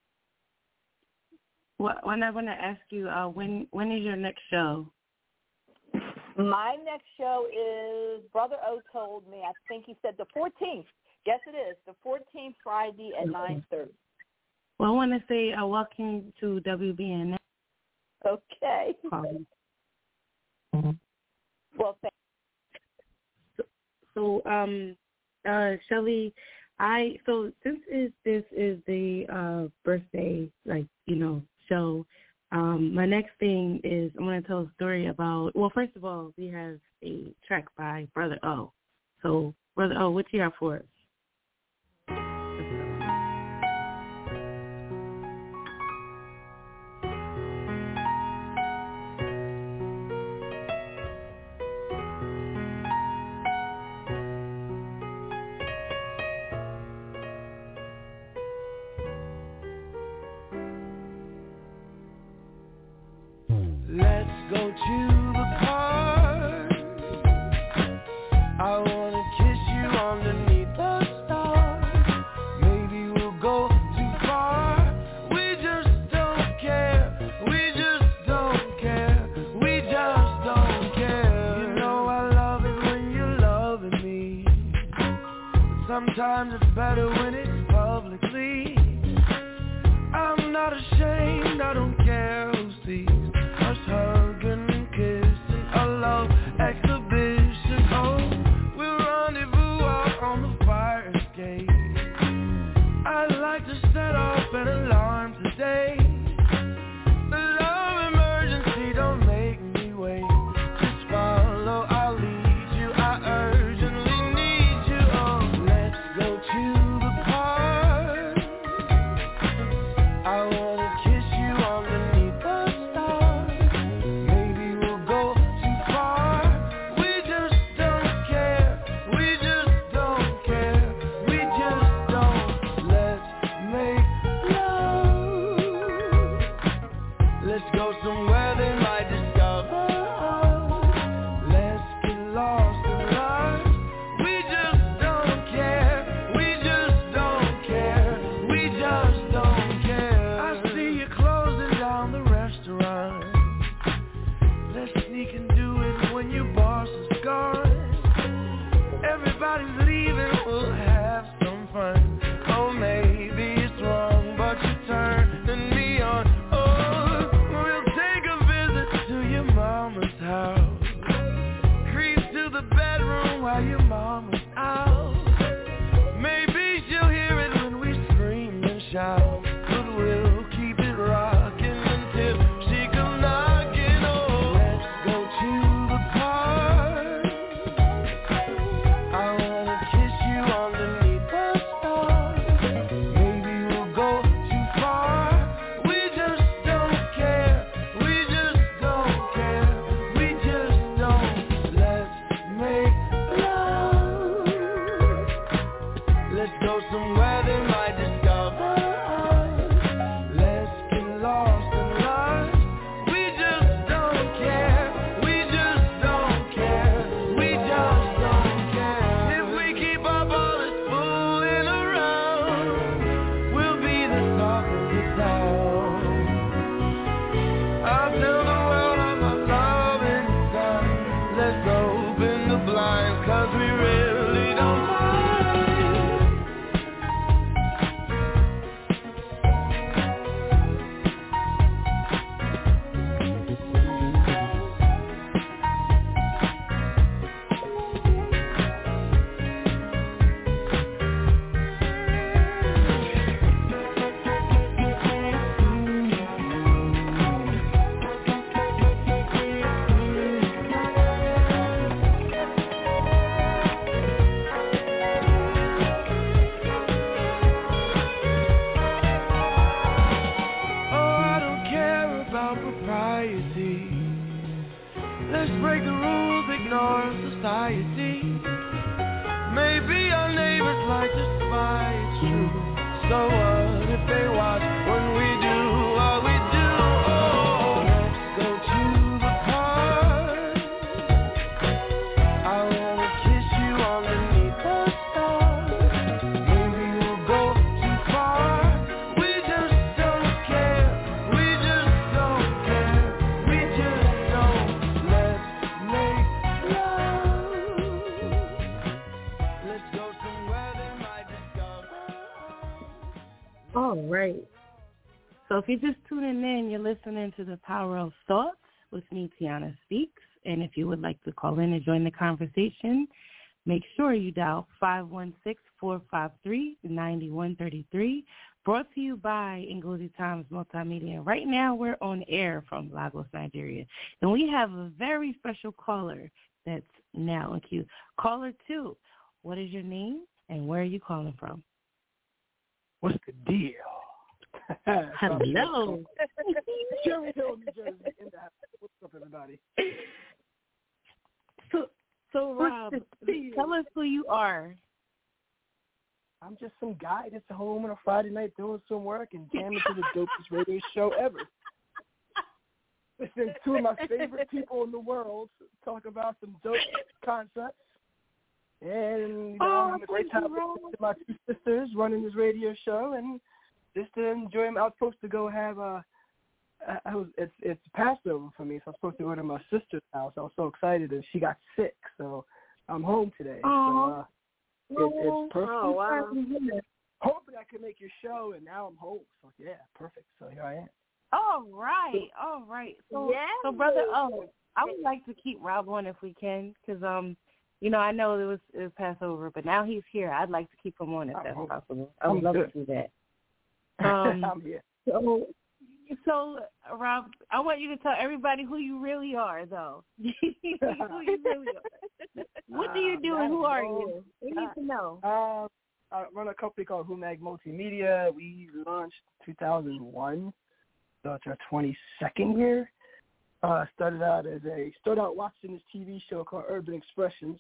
Well, I'm going to ask you, when is your next show? My next show is, Brother O told me, I think he said the 14th. Yes, it is, the 14th Friday at 9:30. Well, I want to say welcome to WBN. Okay. Well, thank you. So, Shelly, since this is the birthday, show, my next thing is I'm going to tell a story about, well, first of all, we have a track by Brother O. So, Brother O, what you have for us? Let's go to the park. I wanna kiss you underneath the stars. Maybe we'll go too far. We just don't care. We just don't care. We just don't care. You know I love it when you're loving me. Sometimes it's better when it's publicly. I'm not ashamed, I don't care who sees us hugging and kissing, a love exhibition. Oh, we'll rendezvous out on the fire escape. I'd like to set off an alarm today. The love emergency, don't make me wait. Just follow, I'll lead you, I urgently need you. Oh, let's go to the park. I wanna kiss you underneath the stars. Maybe we'll go too far. We just don't care. We just don't care. We just don't. Let's make love. Let's go somewhere they might discover us. Let's get lost in love. We just don't care. We just don't care. We just don't care. I see you closing down the restaurant. Let's sneak and do it when your boss is gone. Everybody's leaving, we'll have some fun. Oh, maybe it's wrong, but you're turning me on. Oh, we'll take a visit to your mama's house. Creep to the bedroom while your mama's out. Maybe she'll hear it when we scream and shout. But we'll keep it rocking until she comes knocking. Oh, let's go to the park. I wanna kiss you underneath the stars. Maybe we'll go too far. We just don't care. We just don't care. We just don't. Let's make love. Let's go somewhere they might discover us. Let's get lost in love. We just don't care. We just don't care. We just don't care. If we keep up all this fooling around, we'll be the talk of the town. I'll tell the world I'm a loving son. Let's open the blinds, 'cause we really don't mind. Oh, I don't care about propriety. Let's break the rules, ignore society. Maybe our neighbors like to spy, it's true. So what if they watch when we do what we do? Oh, let's go to the park. I wanna So if you're just tuning in, you're listening to The Power of Thoughts with me, Tiana Speaks. And if you would like to call in and join the conversation, make sure you dial 516-453-9133. Brought to you by Ngozi Times Multimedia. Right now we're on air from Lagos, Nigeria. And we have a very special caller that's now in queue. Caller 2, what is your name and where are you calling from? What's the deal? Hello. Cherry Hill, New Jersey. In the house. What's up, everybody? So Rob, tell us who you are. I'm just some guy that's at home on a Friday night doing some work and jamming to the dopest radio show ever. Listen, two of my favorite people in the world talk about some dope concepts. And I'm having a great time with my two sisters running this radio show and just to enjoy them. I was supposed to go have it's Passover for me, so I was supposed to go to my sister's house. I was so excited and she got sick, so I'm home today. So it's perfect. Oh, wow. Hoping I can make your show, and now I'm home. So yeah, perfect. So here I am. All right. So brother, I would like to keep Rob on if we can, because I know it was Passover, but now he's here. I'd like to keep him on if that's possible. I would love to do that. I'm here. So, Rob, I want you to tell everybody who you really are, though. Who you really are. What do you do and who are you? We need to know. I run a company called Humag Multimedia. We launched 2001, so it's our 22nd year. Started out watching this TV show called Urban Expressions,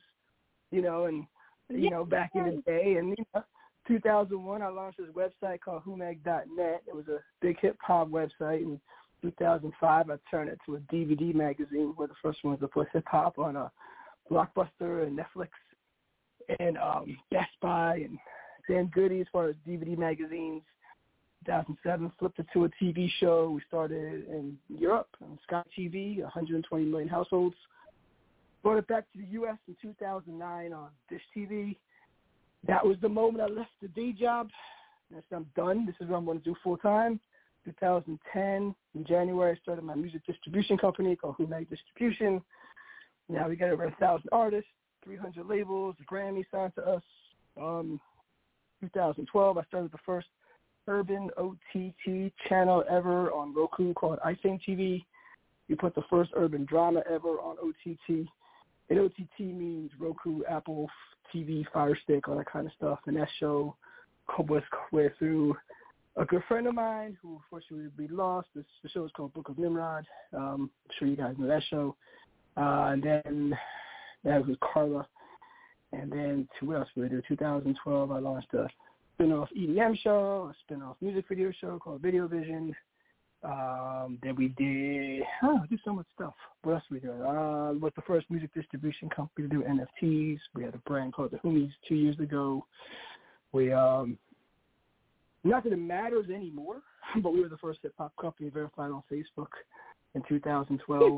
back in the day, and 2001, I launched this website called Humag.net. It was a big hip-hop website. In 2005, I turned it to a DVD magazine where the first one was to put hip-hop on a Blockbuster and Netflix and Best Buy and Dan Goody as far as DVD magazines. 2007, flipped it to a TV show. We started in Europe on Sky TV, 120 million households. Brought it back to the U.S. in 2009 on Dish TV. That was the moment I left the day job. I said, I'm done. This is what I'm going to do full time. 2010, in January, I started my music distribution company called Humag Distribution. Now we got over 1,000 artists, 300 labels, a Grammy signed to us. 2012, I started the first urban OTT channel ever on Roku called iSang TV. We put the first urban drama ever on OTT. And OTT means Roku, Apple TV, Fire Stick, all that kind of stuff. And that show was way through a good friend of mine who unfortunately we lost. The show is called Book of Nimrod. I'm sure you guys know that show. And then that was Carla. And then what else did we do? 2012, I launched a spin-off EDM show, a spin-off music video show called Video Vision. Then we did so much stuff. What else did we do? Was the first music distribution company to do NFTs. We had a brand called the Homies 2 years ago. We not that it matters anymore, but we were the first hip hop company verified on Facebook in 2012.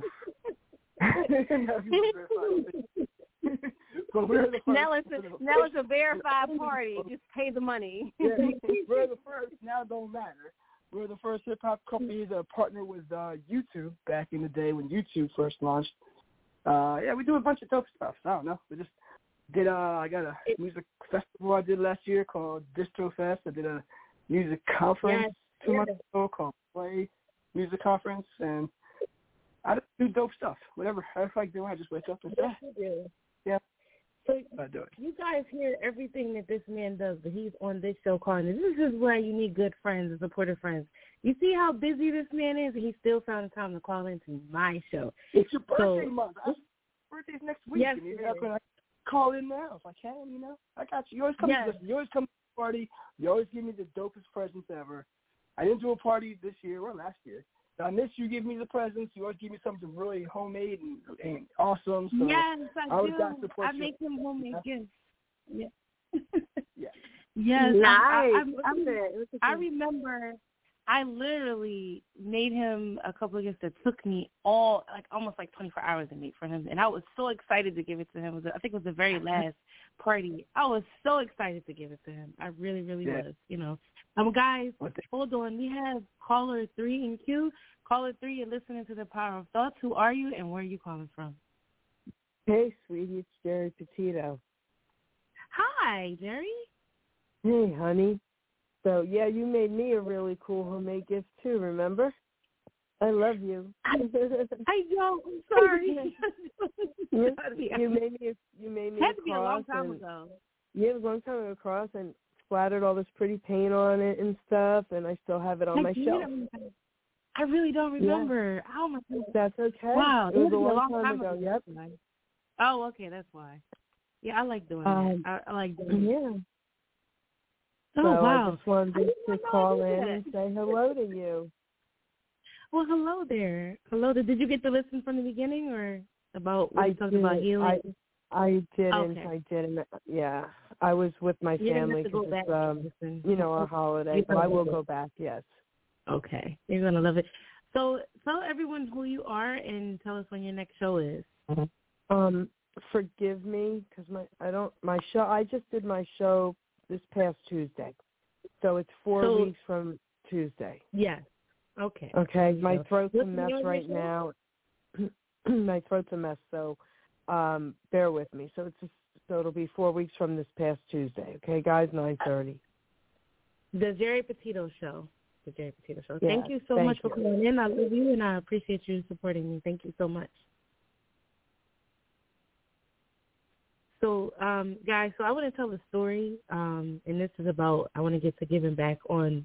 But we're the first. Now it's a verified party. Just pay the money. Yeah, we're the first. Now it don't matter. We were the first hip-hop company to partner with YouTube back in the day when YouTube first launched. We do a bunch of dope stuff. So I don't know. We just did I got a music festival I did last year called Distro Fest. I did a music conference 2 months ago called Play Music Conference. And I just do dope stuff. Whatever I like doing, I just wake up and say, yeah. So you guys hear everything that this man does, but he's on this show called, and this is why you need good friends and supportive friends. You see how busy this man is, and he still found the time to call into my show. It's your birthday month. Birthday's next week. Yes, and I'm going to call in now if I can, I got you. You always come to the party. You always give me the dopest presents ever. I didn't do a party this year or last year. I miss you give me the presents. You always give me something really homemade and awesome. So yes, I do. I make him homemade gifts. Yeah. Yes. Nice. I remember I literally made him a couple of gifts that took me almost 24 hours to make for him. And I was so excited to give it to him. I think it was the very last party. I was so excited to give it to him. I really, really was, Guys, hold on. We have caller 3 in queue. Caller 3, you're listening to The Power of Thoughts. Who are you and where are you calling from? Hey, sweetie, it's Jerry Petito. Hi, Jerry. Hey, honey. So, yeah, you made me a really cool homemade gift, too, remember? I love you. I don't. I'm sorry. you made me it had to be a long time ago. Yeah, it was a long time ago, cross, and splattered all this pretty paint on it and stuff, and I still have it on my shelf. I really don't remember. Yeah. Oh, my God. That's okay. Wow. It was a long time ago. Yep. Oh, okay, that's why. Yeah, I like doing that. I like doing it. Yeah. Oh, so wow. I just wanted to call in and say hello to you. Well, hello there. Hello there. Did you get to listen from the beginning or about what you talked about healing? I didn't. Okay. I didn't. Yeah. I was with my family because it's, our holiday. So I will go back, yes. Okay. You're going to love it. So tell everyone who you are and tell us when your next show is. Forgive me because I just did my show this past Tuesday. So it's 4 weeks from Tuesday. Yes. Okay. Okay. My throat's a mess right now. My throat's a mess, so bear with me. So it'll be 4 weeks from this past Tuesday. Okay, guys, 9:30. The Jerry Petito Show. The Jerry Petito Show. Yeah, thank you so much for calling in. I love you, and I appreciate you supporting me. Thank you so much. So, guys, I want to tell a story, and this is about, I want to get to giving back on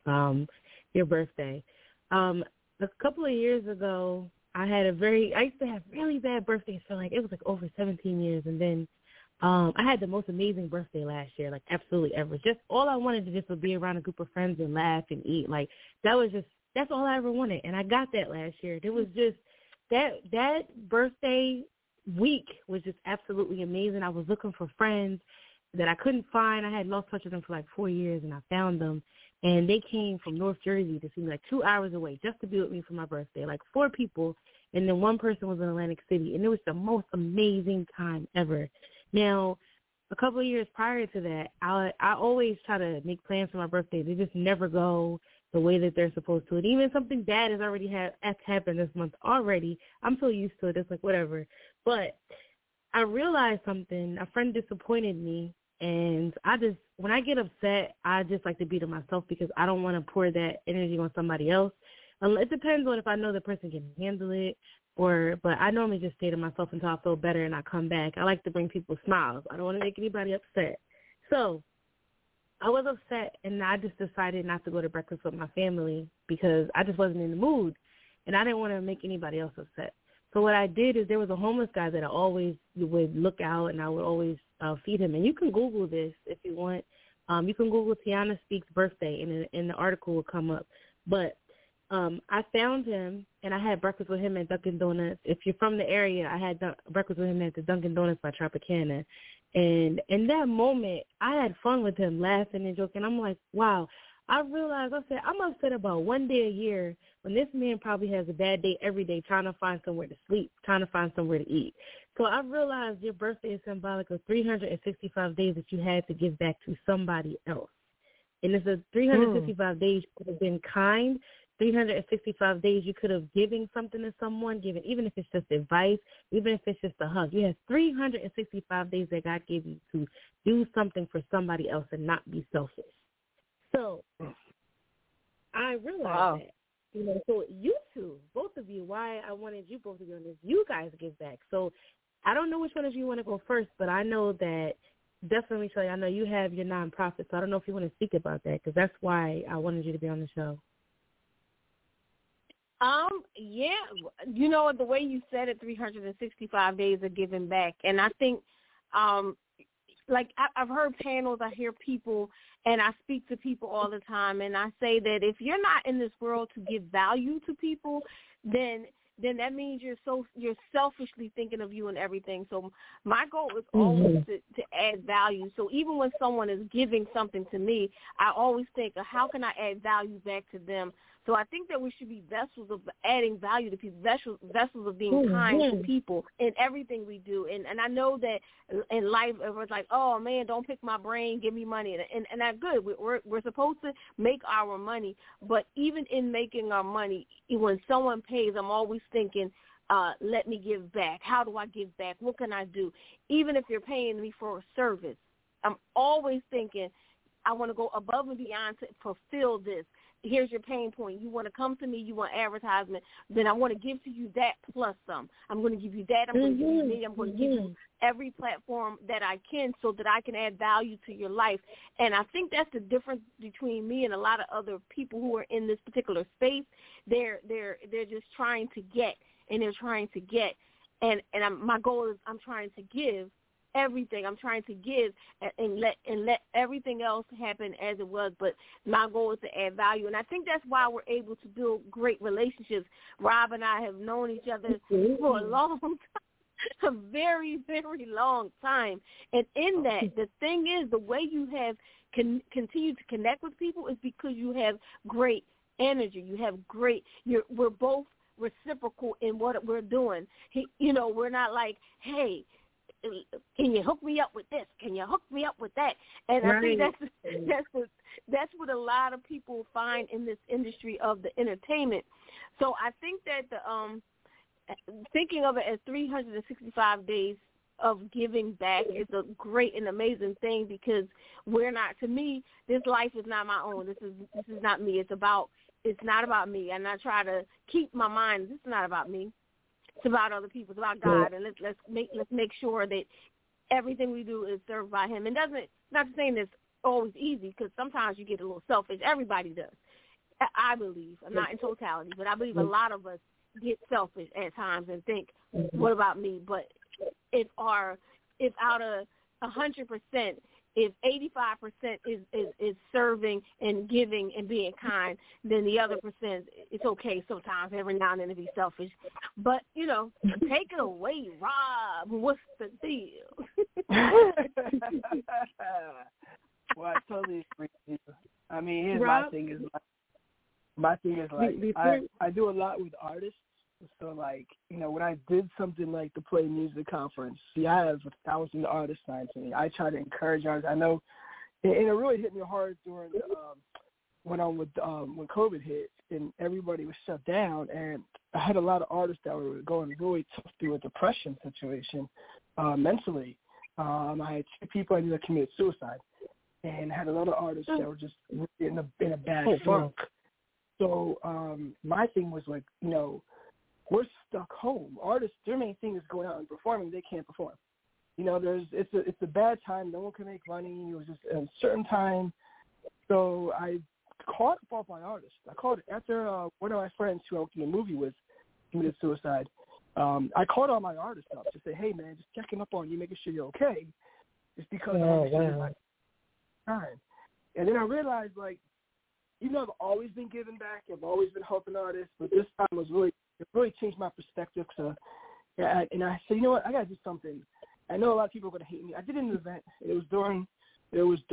your birthday. A couple of years ago, I used to have really bad birthdays for it was over 17 years, and then I had the most amazing birthday last year, absolutely ever. Just all I wanted to just was be around a group of friends and laugh and eat. That's all I ever wanted, and I got that last year. It was just that birthday week was just absolutely amazing. I was looking for friends that I couldn't find. I had lost touch with them for 4 years, and I found them. And they came from North Jersey to see me 2 hours away just to be with me for my birthday, 4 people. And then one person was in Atlantic City. And it was the most amazing time ever. Now, a couple of years prior to that, I always try to make plans for my birthday. They just never go the way that they're supposed to. And even something bad has already happened this month already. I'm so used to it. It's whatever. But I realized something. A friend disappointed me. And when I get upset, I just like to beat on myself because I don't want to pour that energy on somebody else. It depends on if I know the person can handle it, but I normally just stay to myself until I feel better and I come back. I like to bring people smiles. I don't want to make anybody upset. So I was upset, and I just decided not to go to breakfast with my family because I just wasn't in the mood, and I didn't want to make anybody else upset. So what I did is there was a homeless guy that I always would look out, and I would always feed him. And you can Google this if you want. You can Google Tiana Speaks birthday, and the article will come up. But I found him, and I had breakfast with him at Dunkin' Donuts. If you're from the area, I had breakfast with him at the Dunkin' Donuts by Tropicana. And in that moment, I had fun with him, laughing and joking. I'm like, wow. I realized, I'm upset about one day a year when this man probably has a bad day every day trying to find somewhere to sleep, trying to find somewhere to eat. So I realized your birthday is symbolic of 365 days that you had to give back to somebody else. And it's a 365 days you could have been kind, 365 days you could have given something to someone, even if it's just advice, even if it's just a hug. You have 365 days that God gave you to do something for somebody else and not be selfish. So I realized that, so you two, both of you, why I wanted you both to be on this, you guys give back. So I don't know which one of you want to go first, but I know that definitely, Shelly, I know you have your nonprofit, so I don't know if you want to speak about that because that's why I wanted you to be on the show. Yeah, the way you said it, 365 days of giving back. And I think, I've heard panels, I hear people, and I speak to people all the time, and I say that if you're not in this world to give value to people, then then that means you're selfishly thinking of you and everything. So my goal is always to add value. So even when someone is giving something to me, I always think of how can I add value back to them. So I think that we should be vessels of adding value to people, vessels of being kind to people in everything we do. And I know that in life, everyone's like, oh, man, don't pick my brain, give me money. And that's good. We're supposed to make our money. But even in making our money, when someone pays, I'm always thinking, let me give back. How do I give back? What can I do? Even if you're paying me for a service, I'm always thinking, I want to go above and beyond to fulfill this. Here's your pain point. You want to come to me, you want advertisement, then I want to give to you that plus some. I'm going to give you that. I'm going to give you me. I'm going to give you every platform that I can so that I can add value to your life. And I think that's the difference between me and a lot of other people who are in this particular space. They're just trying to get, and they're trying to get. And my goal is I'm trying to give everything. I'm trying to give and let everything else happen as it was. But my goal is to add value. And I think that's why we're able to build great relationships. Rob and I have known each other for a long time, a very, very long time. And in that, the thing is, the way you have continued to connect with people is because you have great energy. You have we're both reciprocal in what we're doing. We're not like, hey, can you hook me up with this? Can you hook me up with that? And I think that's what a lot of people find in this industry of the entertainment. So I think that thinking of it as 365 days of giving back is a great and amazing thing, because to me, this life is not my own. This is not me. It's not about me. And I try to keep my mind, this is not about me. It's about other people. It's about God, and let's make sure that everything we do is served by Him. And not saying it's always easy, because sometimes you get a little selfish. Everybody does. I believe. I'm not in totality, but I believe a lot of us get selfish at times and think, "What about me?" But if out of 100%, if 85% is serving and giving and being kind, then the other percent, it's okay sometimes every now and then to be selfish. But, take it away, Rob. What's the deal? Well, I totally agree with you. I mean, here's my thing is I do a lot with artists. So, when I did something like the Play Music Conference, I have 1,000 artists signed to me. I try to encourage artists. I know, and it really hit me hard during when COVID hit and everybody was shut down. And I had a lot of artists that were going really tough through a depression situation mentally. I had 2 people I knew that committed suicide, and I had a lot of artists that were just in a bad funk. So my thing was we're stuck home. Artists, their main thing is going out and performing. They can't perform. It's a bad time. No one can make money. It was just a certain time. So I called up all my artists. I called after one of my friends who I worked in a movie with committed suicide. I called all my artists up to say, hey, man, just checking up on you, making sure you're okay. It's because time. And then I realized, I've always been giving back. I've always been helping artists, but this time it really changed my perspective. So, and I said, you know what, I got to do something. I know a lot of people are going to hate me. I did an event. It was during there was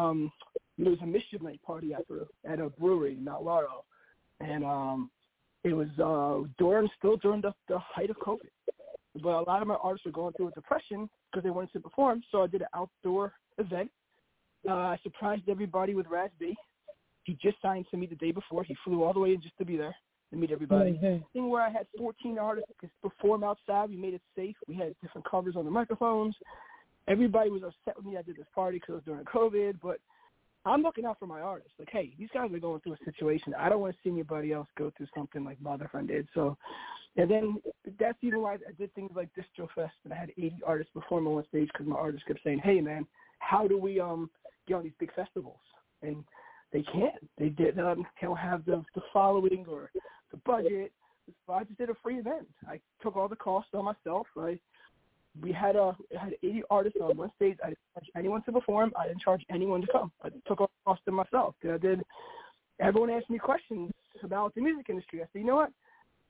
a Mission Night party I threw at a brewery in Mount Laurel. And it was still during the height of COVID. But a lot of my artists were going through a depression because they wanted to perform, so I did an outdoor event. I surprised everybody with Raz B. He just signed to me the day before. He flew all the way in just to be there to meet everybody. Thing where I had 14 artists perform outside. We made it safe. We had different covers on the microphones. Everybody was upset with me. I did this party because it was during COVID, but I'm looking out for my artists. Like, hey, these guys are going through a situation. I don't want to see anybody else go through something like my other friend did. So, and then that's even why I did things like Distro Fest, and I had 80 artists perform on stage because my artists kept saying, hey, man, how do we get on these big festivals? And they can't. They don't have the following or the budget. So I just did a free event. I took all the costs on myself. We had 80 artists on one stage. I didn't charge anyone to perform. I didn't charge anyone to come. I took all the costs on myself. Everyone asked me questions about the music industry. I said, you know what?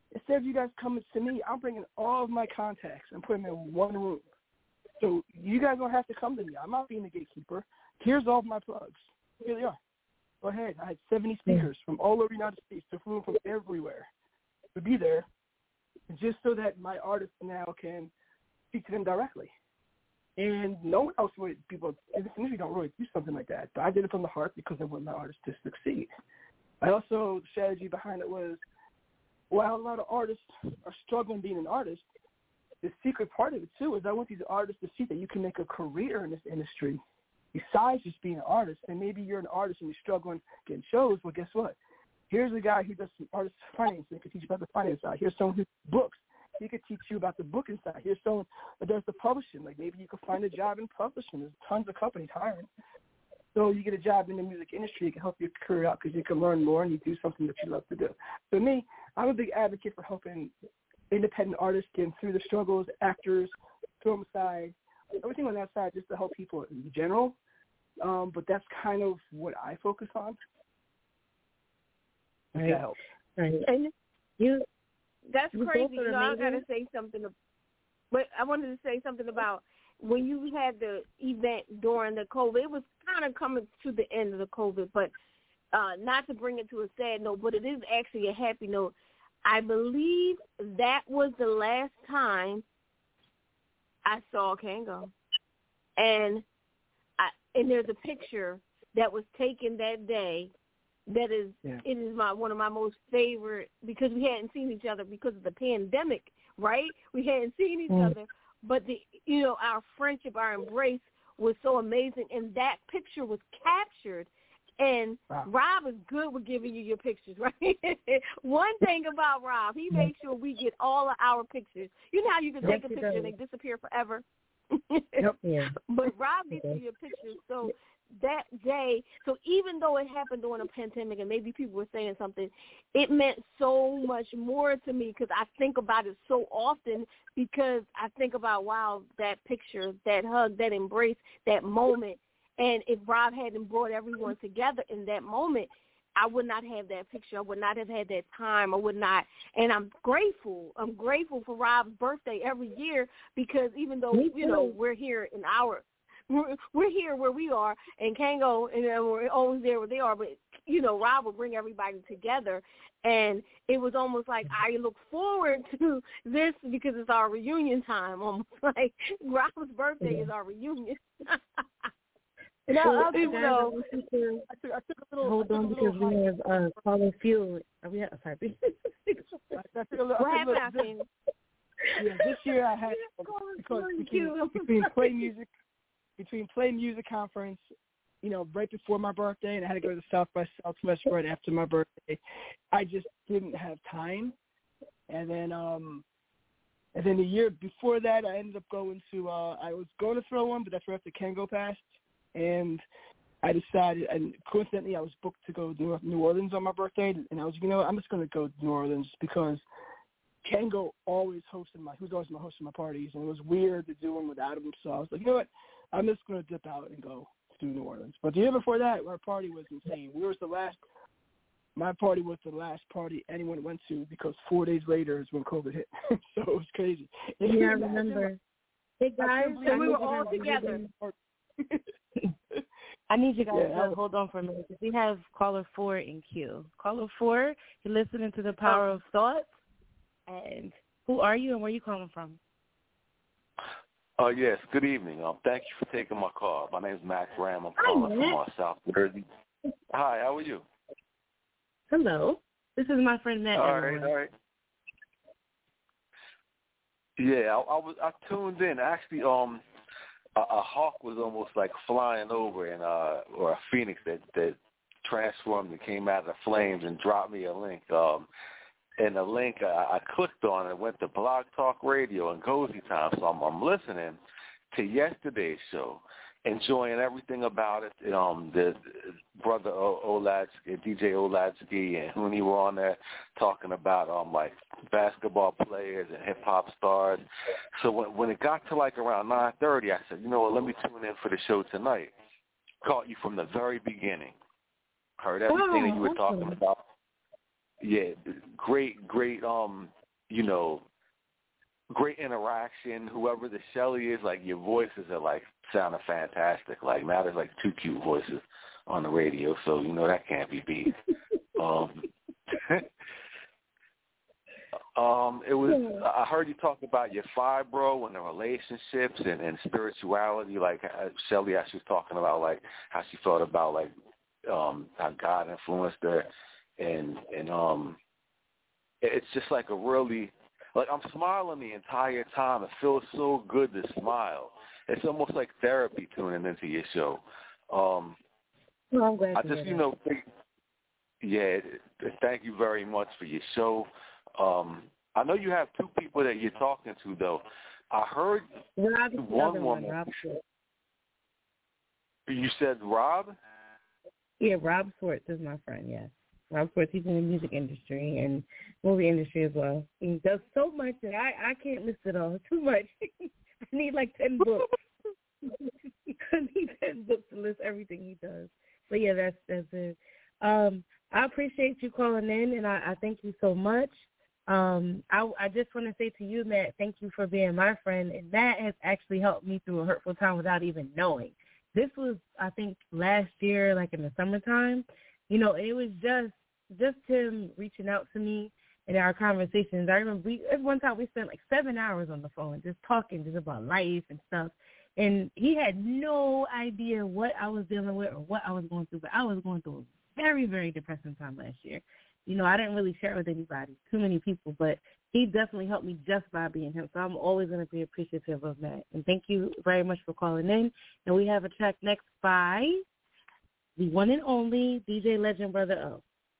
instead of you guys coming to me, I'm bringing all of my contacts and putting them in one room. So you guys don't have to come to me. I'm not being the gatekeeper. Here's all of my plugs. Here they are. Go ahead. I had 70 speakers from all over the United States, to flew from everywhere to be there, just so that my artists now can speak to them directly. And no one else would, people in this industry don't really do something like that. But I did it from the heart because I want my artists to succeed. I also, the strategy behind it was, while a lot of artists are struggling being an artist, the secret part of it, too, is I want these artists to see that you can make a career in this industry besides just being an artist. And maybe you're an artist and you're struggling getting shows. Well, guess what? Here's a guy who does some artist finance and can teach you about the finance side. Here's someone who does books. He could teach you about the booking side. Here's someone that does the publishing. Like maybe you could find a job in publishing. There's tons of companies hiring. So you get a job in the music industry. It can help your career out because you can learn more and you do something that you love to do. So me, I'm a big advocate for helping independent artists getting through the struggles, actors, film side, everything on that side, just to help people in general. But that's kind of what I focus on. Right. That helps. Right. And that's crazy. You know, I gotta say something. But I wanted to say something about when you had the event during the COVID. It was kind of coming to the end of the COVID, but not to bring it to a sad note, but it is actually a happy note. I believe that was the last time I saw Kango, and there's a picture that was taken that day. That is, It is one of my most favorite, because we hadn't seen each other because of the pandemic, right? We hadn't seen each other, but our friendship, our embrace was so amazing, and that picture was captured. And Rob is good with giving you your pictures, right? One thing about Rob, he makes sure we get all of our pictures. You know how you can take a picture and they disappear forever? Yep. Yeah. But Rob needs your pictures. So that day, so even though it happened during a pandemic and maybe people were saying something, it meant so much more to me because I think about it so often, because I think about, wow, that picture, that hug, that embrace, that moment. And if Rob hadn't brought everyone together in that moment, I would not have that picture. I would not have had that time. I would not. And I'm grateful. I'm grateful for Rob's birthday every year, because even though, we're here we're here where we are, and Kango, and we're always there where they are, but, Rob will bring everybody together. And it was almost like I look forward to this because it's our reunion time, almost like Rob's birthday is our reunion. No, I took a little. Hold on, because we have caller fuel. We have sorry. What happened? This year I had between Play Music Conference, right before my birthday, and I had to go to the South by Southwest right after my birthday. I just didn't have time, and then the year before that, I ended up going to. I was going to throw one, but that's right after Kango passed. And I decided, and coincidentally, I was booked to go to New Orleans on my birthday, and I was, I'm just going to go to New Orleans because Kango always hosted he was always my host of my parties, and it was weird to do one without him. So I was like, you know what, I'm just going to dip out and go to New Orleans. But the year before that, our party was insane. My party was the last party anyone went to, because 4 days later is when COVID hit. So it was crazy. Yeah, I remember. Hey guys, so we were all together. I need you guys to hold on for a minute, because we have caller 4 in queue. Caller 4, you're listening to The Power of Thought. And who are you and where are you calling from? Yes, good evening. Thank you for taking my call. My name is Max Ram. I'm calling from South Jersey. Hi, how are you? Hello. This is my friend Matt. All right. Yeah, I tuned in. Actually, a hawk was almost like flying over, or a phoenix that transformed and came out of the flames and dropped me a link. And the link I clicked on, and went to Blog Talk Radio and Cozy Time. So I'm listening to yesterday's show, enjoying everything about it. The brother Oladsky, DJ Oladsky, and Hooney were on there talking about like basketball players and hip hop stars. So when it got to like around 9:30, I said, you know what, let me tune in for the show tonight. Caught you from the very beginning. Heard everything that you were talking about. Yeah, great great interaction. Whoever the Shelly is, like, your voices are, like, sounding fantastic. Like, now there's, like, 2 cute voices on the radio, so, that can't be beat. I heard you talk about your fibro and the relationships and spirituality, like Shelly actually was talking about, like, how she felt about, like, how God influenced her, and it's just like a really, like, I'm smiling the entire time. It feels so good to smile. It's almost like therapy tuning into your show. I'm glad I just, thank you very much for your show. I know you have 2 people that you're talking to, though. I heard Rob, one woman. Rob Swartz. You said Rob? Yeah, Rob Swartz is my friend, yes. Rob Swartz, he's in the music industry and movie industry as well. He does so much that I can't list it all. It's too much. I need like 10 books. I need 10 books to list everything he does. But yeah, that's it. I appreciate you calling in, and I thank you so much. I just want to say to you, Matt, thank you for being my friend, and that has actually helped me through a hurtful time without even knowing. This was, I think, last year, like in the summertime. It was just him reaching out to me in our conversations. I remember one time we spent like 7 hours on the phone just talking just about life and stuff. And he had no idea what I was dealing with or what I was going through, but I was going through a very, very depressing time last year. I didn't really share it with anybody, too many people, but he definitely helped me just by being him. So I'm always going to be appreciative of that. And thank you very much for calling in. And we have a track next by the one and only DJ Legend Brother O.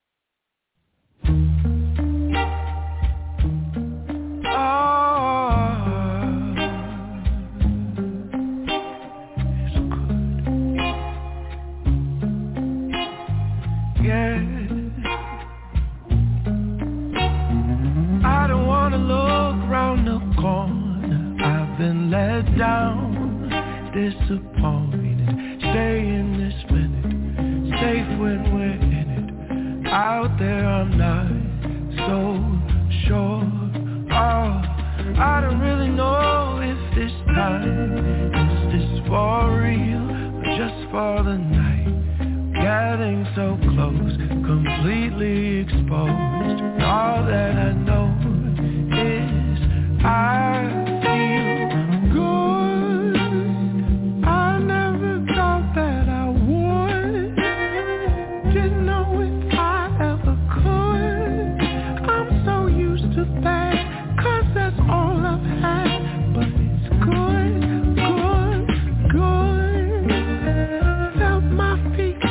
Let down, disappointed, stay in this minute, safe when we're in it, out there I'm not so sure, I don't really know if this time, is this for real, or just for the night, getting so close, completely exposed, and all that I know is I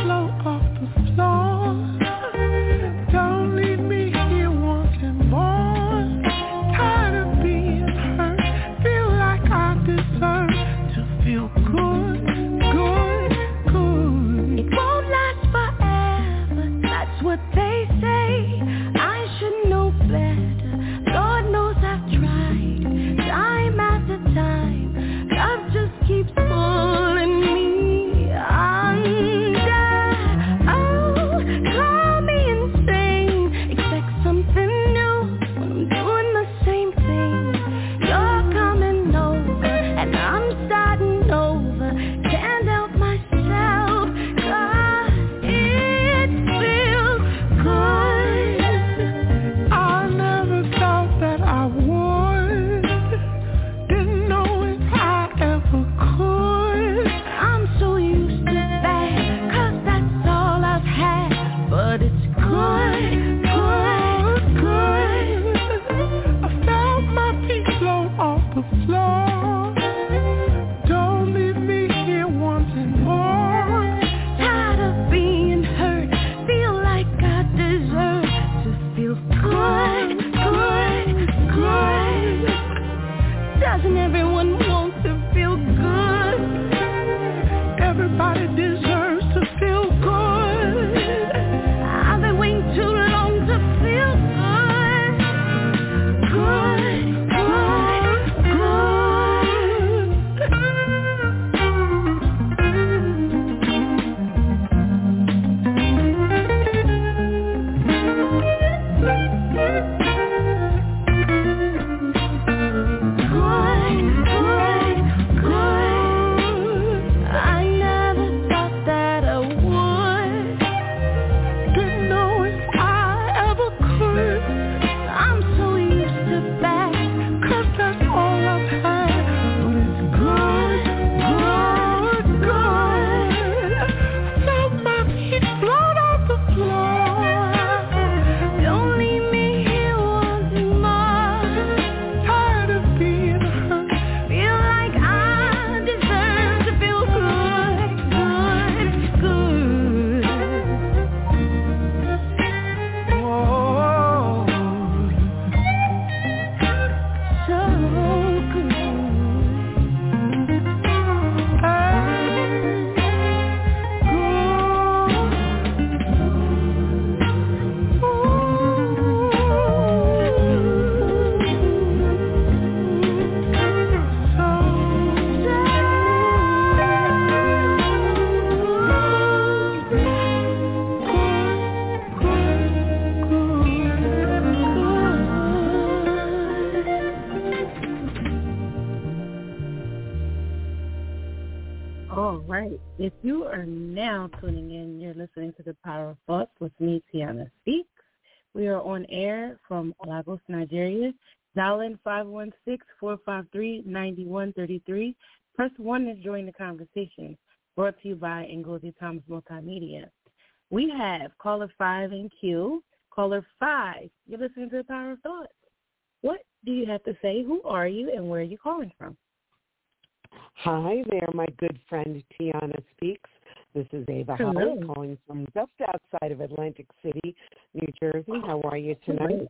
more. All right. If you are now tuning in, you're listening to The Power of Thoughts with me, Tiana Speaks. We are on air from Lagos, Nigeria. Dial in 516-453-9133. Press 1 to join the conversation. Brought to you by Ngozi Thomas Multimedia. We have caller 5 in queue. Caller 5, you're listening to The Power of Thoughts. What do you have to say? Who are you and where are you calling from? Hi there, my good friend Tiana Speaks. This is Ava Holly calling from just outside of Atlantic City, New Jersey. How are you tonight?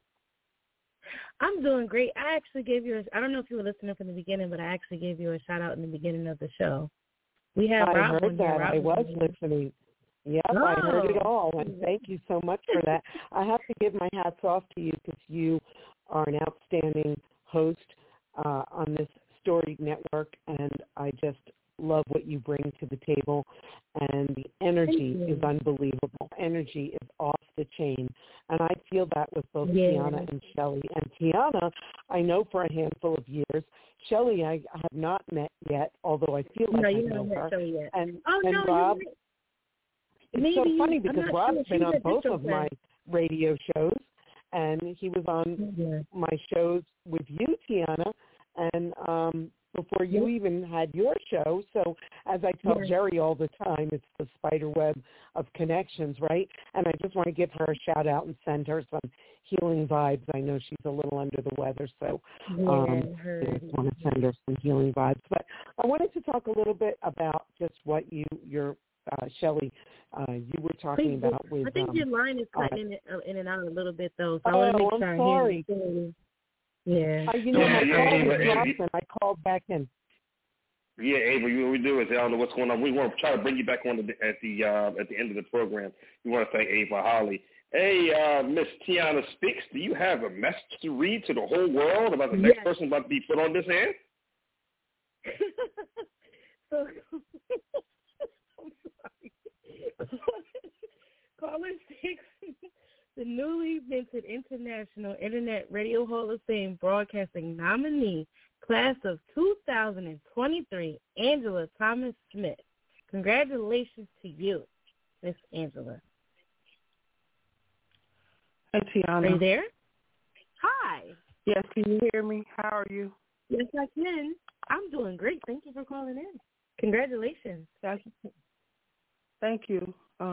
I'm doing great. I actually gave you I don't know if you were listening from the beginning, but I actually gave you a shout-out in the beginning of the show. We have I Rob heard that. I was listening. Yep, I heard it all, and thank you so much for that. I have to give my hats off to you because you are an outstanding host on this storied network, and I just love what you bring to the table, and the energy is unbelievable. Energy is off the chain, and I feel that with both Tiana and Shelly. And Tiana, I know for a handful of years. Shelly, I have not met yet, although I feel like I know her. And Rob, it's so funny because Rob's been on both of my radio shows, and he was on my shows with you, Tiana, and before you even had your show. So as I tell Jerry all the time, it's the spider web of connections, right? And I just want to give her a shout out and send her some healing vibes. I know she's a little under the weather, so I just want to send her some healing vibes. But I wanted to talk a little bit about just what your Shelly, you were talking about with. I think your line is cutting in and out a little bit, though. So I want to make sure I'm sorry. Yeah. You know, my call was dropped and I called back in. Yeah, Ava, what we do is I don't know what's going on. We want to try to bring you back on at the end of the program. We want to thank Ava Holly. Hey, Miss Tiana Speaks, do you have a message to read to the whole world about the next person about to be put on this air? So, I'm sorry. Caller 6. The newly minted International Internet Radio Hall of Fame broadcasting nominee, class of 2023, Angela Thomas Smith. Congratulations to you, Miss Angela. Hey, Tiana. Are you there? Hi. Yes, can you hear me? How are you? Yes, I can. I'm doing great. Thank you for calling in. Congratulations. Thank you.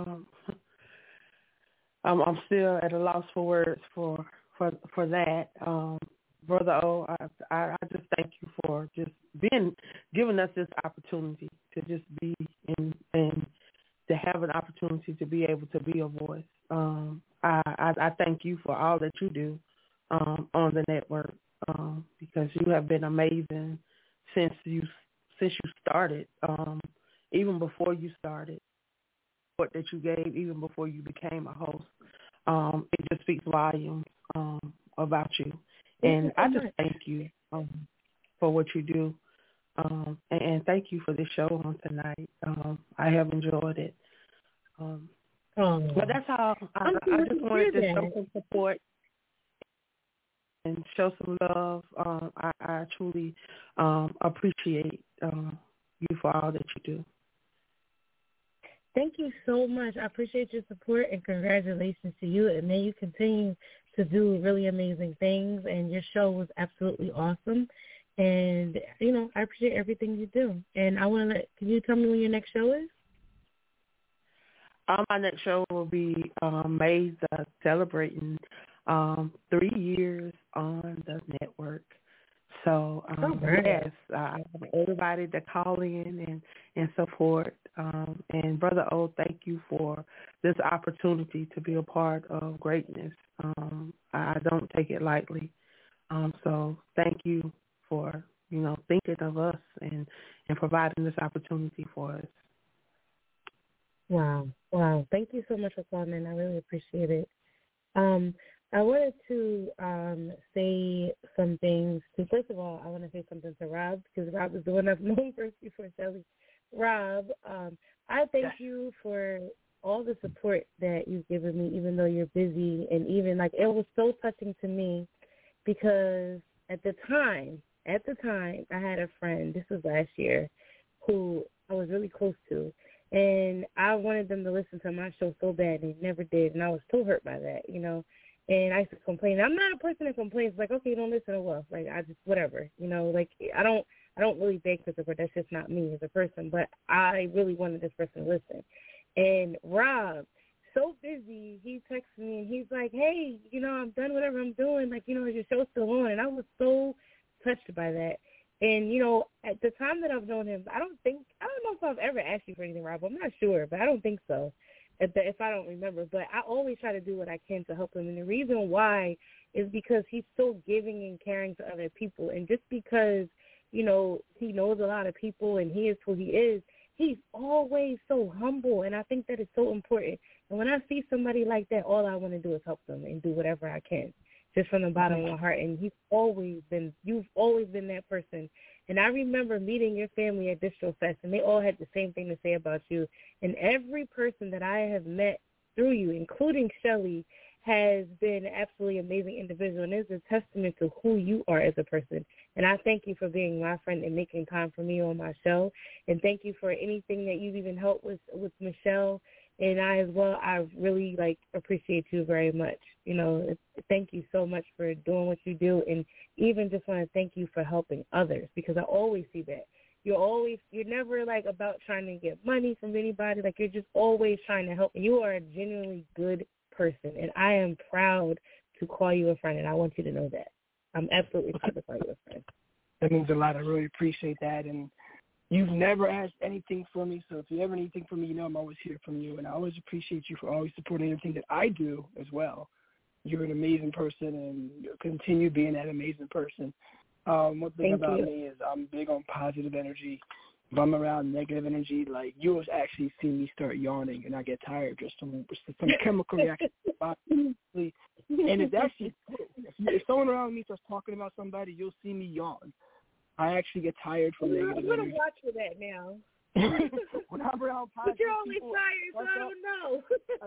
I'm still at a loss for words for that. Brother O, I just thank you for just giving us this opportunity to just be and to have an opportunity to be able to be a voice. I thank you for all that you do on the network because you have been amazing since you started, even before you started. What that you gave even before you became a host. It just speaks volumes about you. And I just thank you for what you do. And thank you for this show on tonight. I have enjoyed it. But that's all. I just wanted to show some support and show some love. I truly appreciate you for all that you do. Thank you so much. I appreciate your support and congratulations to you. And may you continue to do really amazing things. And your show was absolutely awesome. And, I appreciate everything you do. And I want to can you tell me when your next show is? My next show will be May the celebrating 3 years on the network. So, yes, I want everybody to call in and support. And Brother O, thank you for this opportunity to be a part of greatness. I don't take it lightly. So thank you for, thinking of us and providing this opportunity for us. Wow. Thank you so much for calling in. I really appreciate it. I wanted to say some things. First of all, I want to say something to Rob because Rob is the one I've known first before Shelly. Rob, I thank you for all the support that you've given me, even though you're busy. And even, it was so touching to me because at the time, I had a friend, this was last year, who I was really close to. And I wanted them to listen to my show so bad, and they never did. And I was so hurt by that, you know. And I used to complain. I'm not a person that complains, like, okay, you don't listen, oh well. Like, I just, whatever, you know. Like, I don't really beg for support. That's just not me as a person. But I really wanted this person to listen. And Rob, so busy, he texts me, and he's like, hey, you know, I'm done whatever I'm doing. Like, you know, is your show still on? And I was so touched by that. And, you know, at the time that I've known him, I don't know if I've ever asked you for anything, Rob. I'm not sure, but I don't think so, if I don't remember. But I always try to do what I can to help him. And the reason why is because he's so giving and caring to other people. And just because, you know, he knows a lot of people and he is who he is, he's always so humble. And I think that is so important. And when I see somebody like that, all I want to do is help them and do whatever I can, just from the bottom of my heart. And you've always been that person. And I remember meeting your family at Distro Fest, and they all had the same thing to say about you. And every person that I have met through you, including Shelly, has been an absolutely amazing individual, and it's a testament to who you are as a person. And I thank you for being my friend and making time for me on my show. And thank you for anything that you've even helped with Michelle. And I as well, I really, appreciate you very much. You know, thank you so much for doing what you do. And even just want to thank you for helping others, because I always see that. You're never, about trying to get money from anybody. You're just always trying to help. And you are a genuinely good person. And I am proud to call you a friend, and I want you to know that. I'm absolutely proud to call you a friend. That means a lot. I really appreciate that. And you've never asked anything from me, so if you ever need anything from me, you know I'm always here from you. And I always appreciate you for always supporting everything that I do as well. You're an amazing person, and you'll continue being that amazing person. One thing about me is I'm big on positive energy. If I'm around negative energy, you'll actually see me start yawning, and I get tired just from some chemical reaction. And it's actually, if someone around me starts talking about somebody, you'll see me yawn. I actually get tired from negative energy. I'm going to watch for that now. When I'm around positive but you're only people, tired, so I don't know.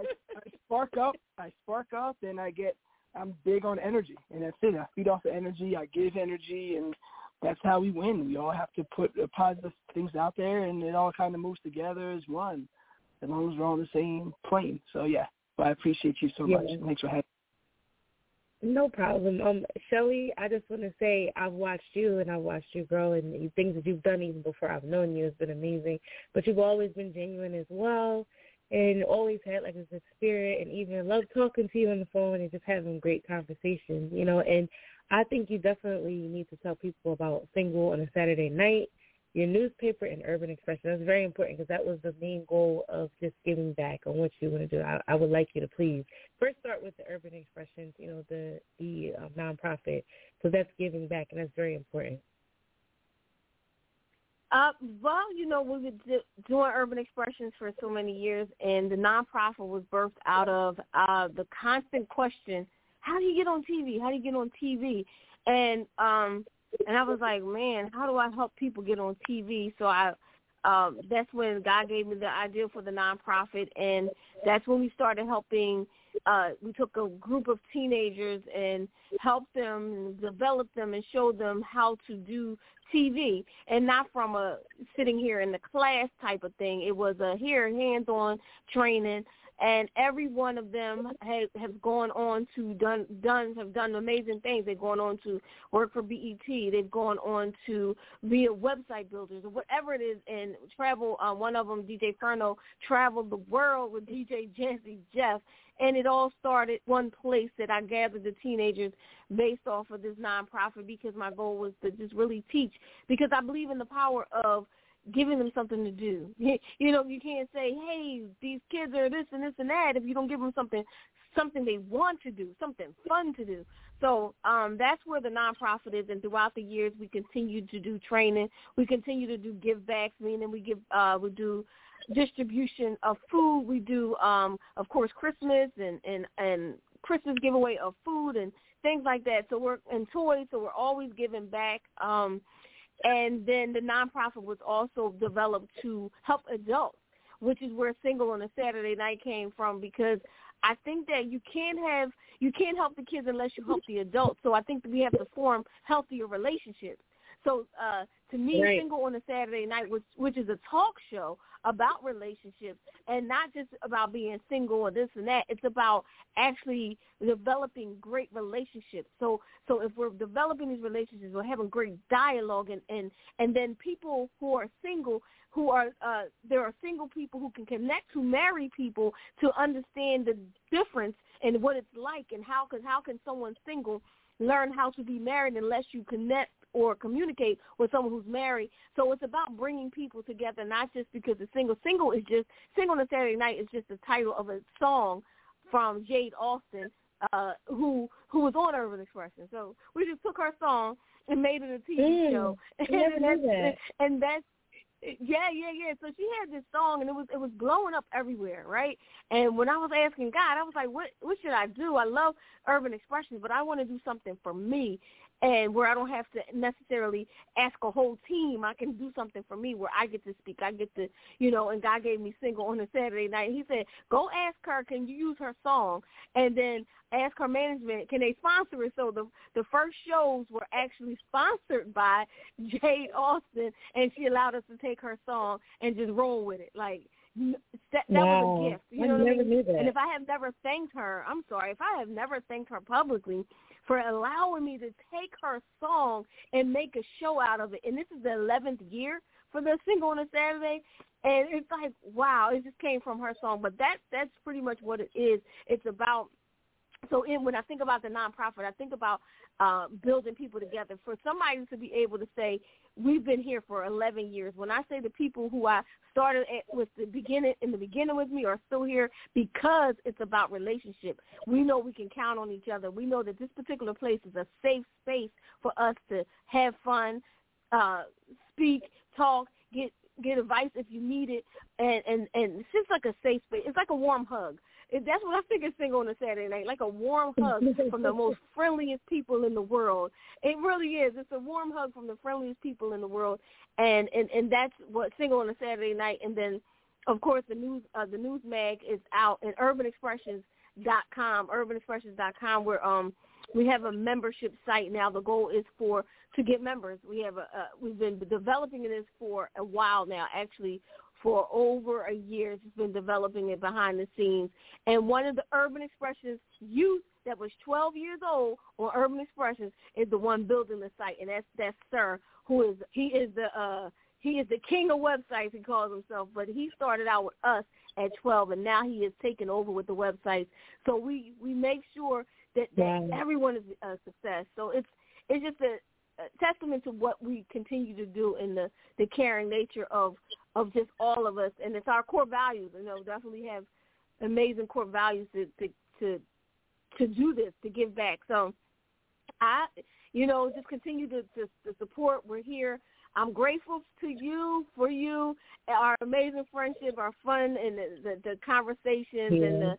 I spark up, and I'm big on energy, and that's it. I feed off the energy, I give energy, and that's how we win. We all have to put positive things out there, and it all kind of moves together as one, as long as we're on the same plane. So, yeah, but I appreciate you so much. Thanks for having me. No problem. Shelly, I just want to say I've watched you, and I've watched you grow, and the things that you've done even before I've known you has been amazing. But you've always been genuine as well, and always had a good spirit, and even love talking to you on the phone and just having great conversations, you know. And I think you definitely need to tell people about Single on a Saturday Night, your newspaper, and Urban Expression. That's very important, because that was the main goal of just giving back on what you want to do. I would like you to please first start with the Urban Expressions, you know, the nonprofit, because that's giving back, and that's very important. Well, you know, we've been doing Urban Expressions for so many years, and the nonprofit was birthed out of the constant question, how do you get on TV? How do you get on TV? And I was like, man, how do I help people get on TV? So that's when God gave me the idea for the nonprofit, and that's when we started helping. We took a group of teenagers and helped them, develop them, and showed them how to do TV, and not from a sitting here in the class type of thing. It was a hands-on training. And every one of them have gone on to have done amazing things. They've gone on to work for BET. They've gone on to be website builders or whatever it is, and travel. One of them, DJ Ferno, traveled the world with DJ Jazzy Jeff. And it all started one place that I gathered the teenagers based off of this nonprofit, because my goal was to just really teach, because I believe in the power of giving them something to do. You know, you can't say, hey, these kids are this and this and that, if you don't give them something they want to do, something fun to do. So that's where the nonprofit is, and throughout the years we continue to do training. We continue to do give backs, meaning we do distribution of food. We do, of course, Christmas and Christmas giveaway of food and things like that. So we're in toys, so we're always giving back. And then the nonprofit was also developed to help adults, which is where Single on a Saturday Night came from, because I think that you can't help the kids unless you help the adults. So I think that we have to form healthier relationships. So to me, right. Single on a Saturday Night, which is a talk show about relationships, and not just about being single or this and that. It's about actually developing great relationships. So if we're developing these relationships, we're having great dialogue, and then people who are single, there are single people who can connect to married people to understand the difference and what it's like, and how can someone single learn how to be married unless you connect or communicate with someone who's married. So it's about bringing people together, not just because it's single. Single on a Saturday Night is just the title of a song from Jade Austen, who was on Urban Expression. So we just took her song and made it a TV show. And that's yeah. So she had this song, and it was blowing up everywhere, right? And when I was asking God, I was like, what should I do? I love Urban Expressions, but I want to do something for me, and where I don't have to necessarily ask a whole team. I can do something for me where I get to speak. I get to, and God gave me Single on a Saturday Night. He said, go ask her, can you use her song? And then ask her management, can they sponsor it? So the first shows were actually sponsored by Jade Austen, and she allowed us to take her song and just roll with it. Like, that was a gift. You know what I mean? Knew that. And if I have never thanked her, if I have never thanked her publicly for allowing me to take her song and make a show out of it. And this is the 11th year for the Single on a Saturday. And it's like, wow, it just came from her song. But that's pretty much what it is. It's about, when I think about the nonprofit, I think about building people together. For somebody to be able to say, we've been here for 11 years. When I say the people who I started in the beginning with me are still here because it's about relationship. We know we can count on each other. We know that this particular place is a safe space for us to have fun, speak, talk, get advice if you need it, and it's just like a safe space. It's like a warm hug. That's what I think is Single on a Saturday Night, like a warm hug from the most friendliest people in the world. It really is. It's a warm hug from the friendliest people in the world, and that's what Single on a Saturday Night. And then, of course, the news mag is out at urbanexpressions.com, urbanexpressions.com, where we have a membership site now. The goal is to get members. We've been developing this for a while now, actually. For over a year, it's been developing it behind the scenes. And one of the Urban Expressions youth that was 12 years old on Urban Expressions is the one building the site, and that's Sir, he is the king of websites, he calls himself. But he started out with us at 12, and now he is taking over with the websites. So we make sure that everyone is a success. So it's just a testament to what we continue to do in the caring nature of just all of us, and it's our core values. Definitely have amazing core values to do this, to give back. So I, just continue to support. We're here. I'm grateful to you for our amazing friendship, our fun, and the conversations, and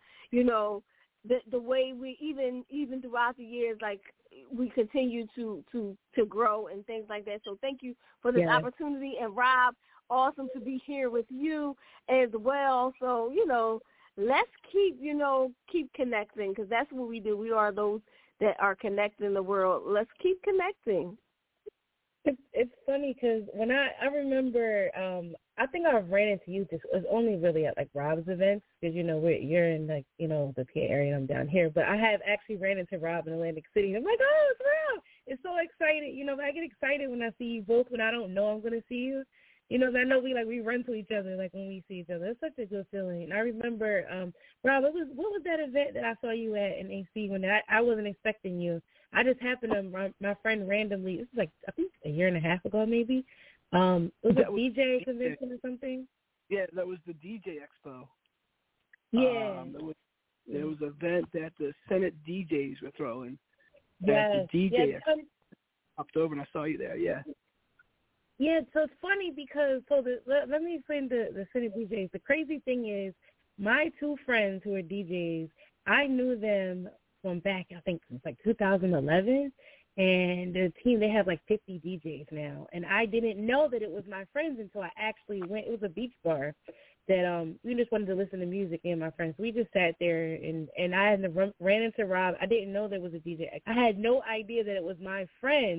the way we even throughout the years, like, we continue to grow and things like that. So thank you for this opportunity. And Rob, awesome to be here with you as well. So, let's keep connecting, because that's what we do. We are those that are connecting the world. Let's keep connecting. It's funny because when I remember, I think I ran into you. It was only really at like Rob's events because you're in like the PA area and I'm down here. But I have actually ran into Rob in Atlantic City. I'm like, oh, it's Rob! It's so excited. I get excited when I see you both when I don't know I'm gonna see you. I know we run to each other like when we see each other. It's such a good feeling. And I remember, Rob, what was that event that I saw you at in AC when I wasn't expecting you? I just happened to my friend randomly. This is like I think a year and a half ago maybe. Was it DJ convention or something? Yeah, that was the DJ Expo. Yeah. There was an event that the Senate DJs were throwing. Yes. The DJ Expo popped over and I saw you there. Yeah. Yeah, so it's funny because let me explain the Senate DJs. The crazy thing is my two friends who are DJs, I knew them from back, I think it was like 2011, and the team, they have like 50 DJs now, and I didn't know that it was my friends until I actually went. It was a beach bar that we just wanted to listen to music, and my friends. We just sat there, and I ran into Rob. I didn't know there was a DJ. I had no idea that it was my friends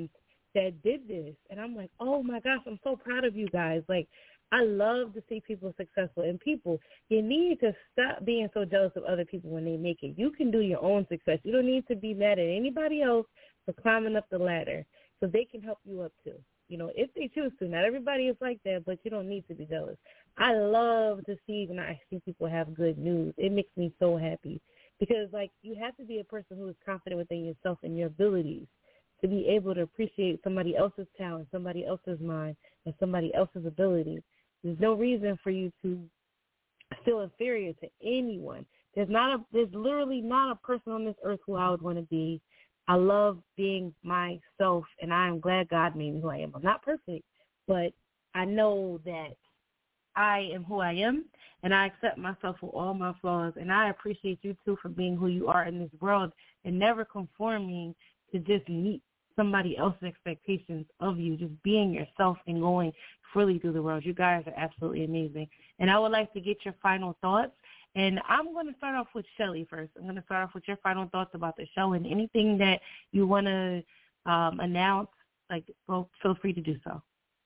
that did this. And I'm like, oh, my gosh, I'm so proud of you guys. Like, I love to see people successful. And people, you need to stop being so jealous of other people when they make it. You can do your own success. You don't need to be mad at anybody else for climbing up the ladder so they can help you up too. You know, if they choose to. Not everybody is like that, but you don't need to be jealous. I love to see when I see people have good news. It makes me so happy because, like, you have to be a person who is confident within yourself and your abilities to be able to appreciate somebody else's talent, somebody else's mind, and somebody else's ability. There's no reason for you to feel inferior to anyone. There's literally not a person on this earth who I would want to be. I love being myself, and I am glad God made me who I am. I'm not perfect, but I know that I am who I am, and I accept myself for all my flaws, and I appreciate you, too, for being who you are in this world and never conforming to just meet somebody else's expectations of you, just being yourself and going freely through the world. You guys are absolutely amazing. And I would like to get your final thoughts. And I'm going to start off with Shelly first. I'm going to start off with your final thoughts about the show and anything that you want to announce. Like, feel free to do so.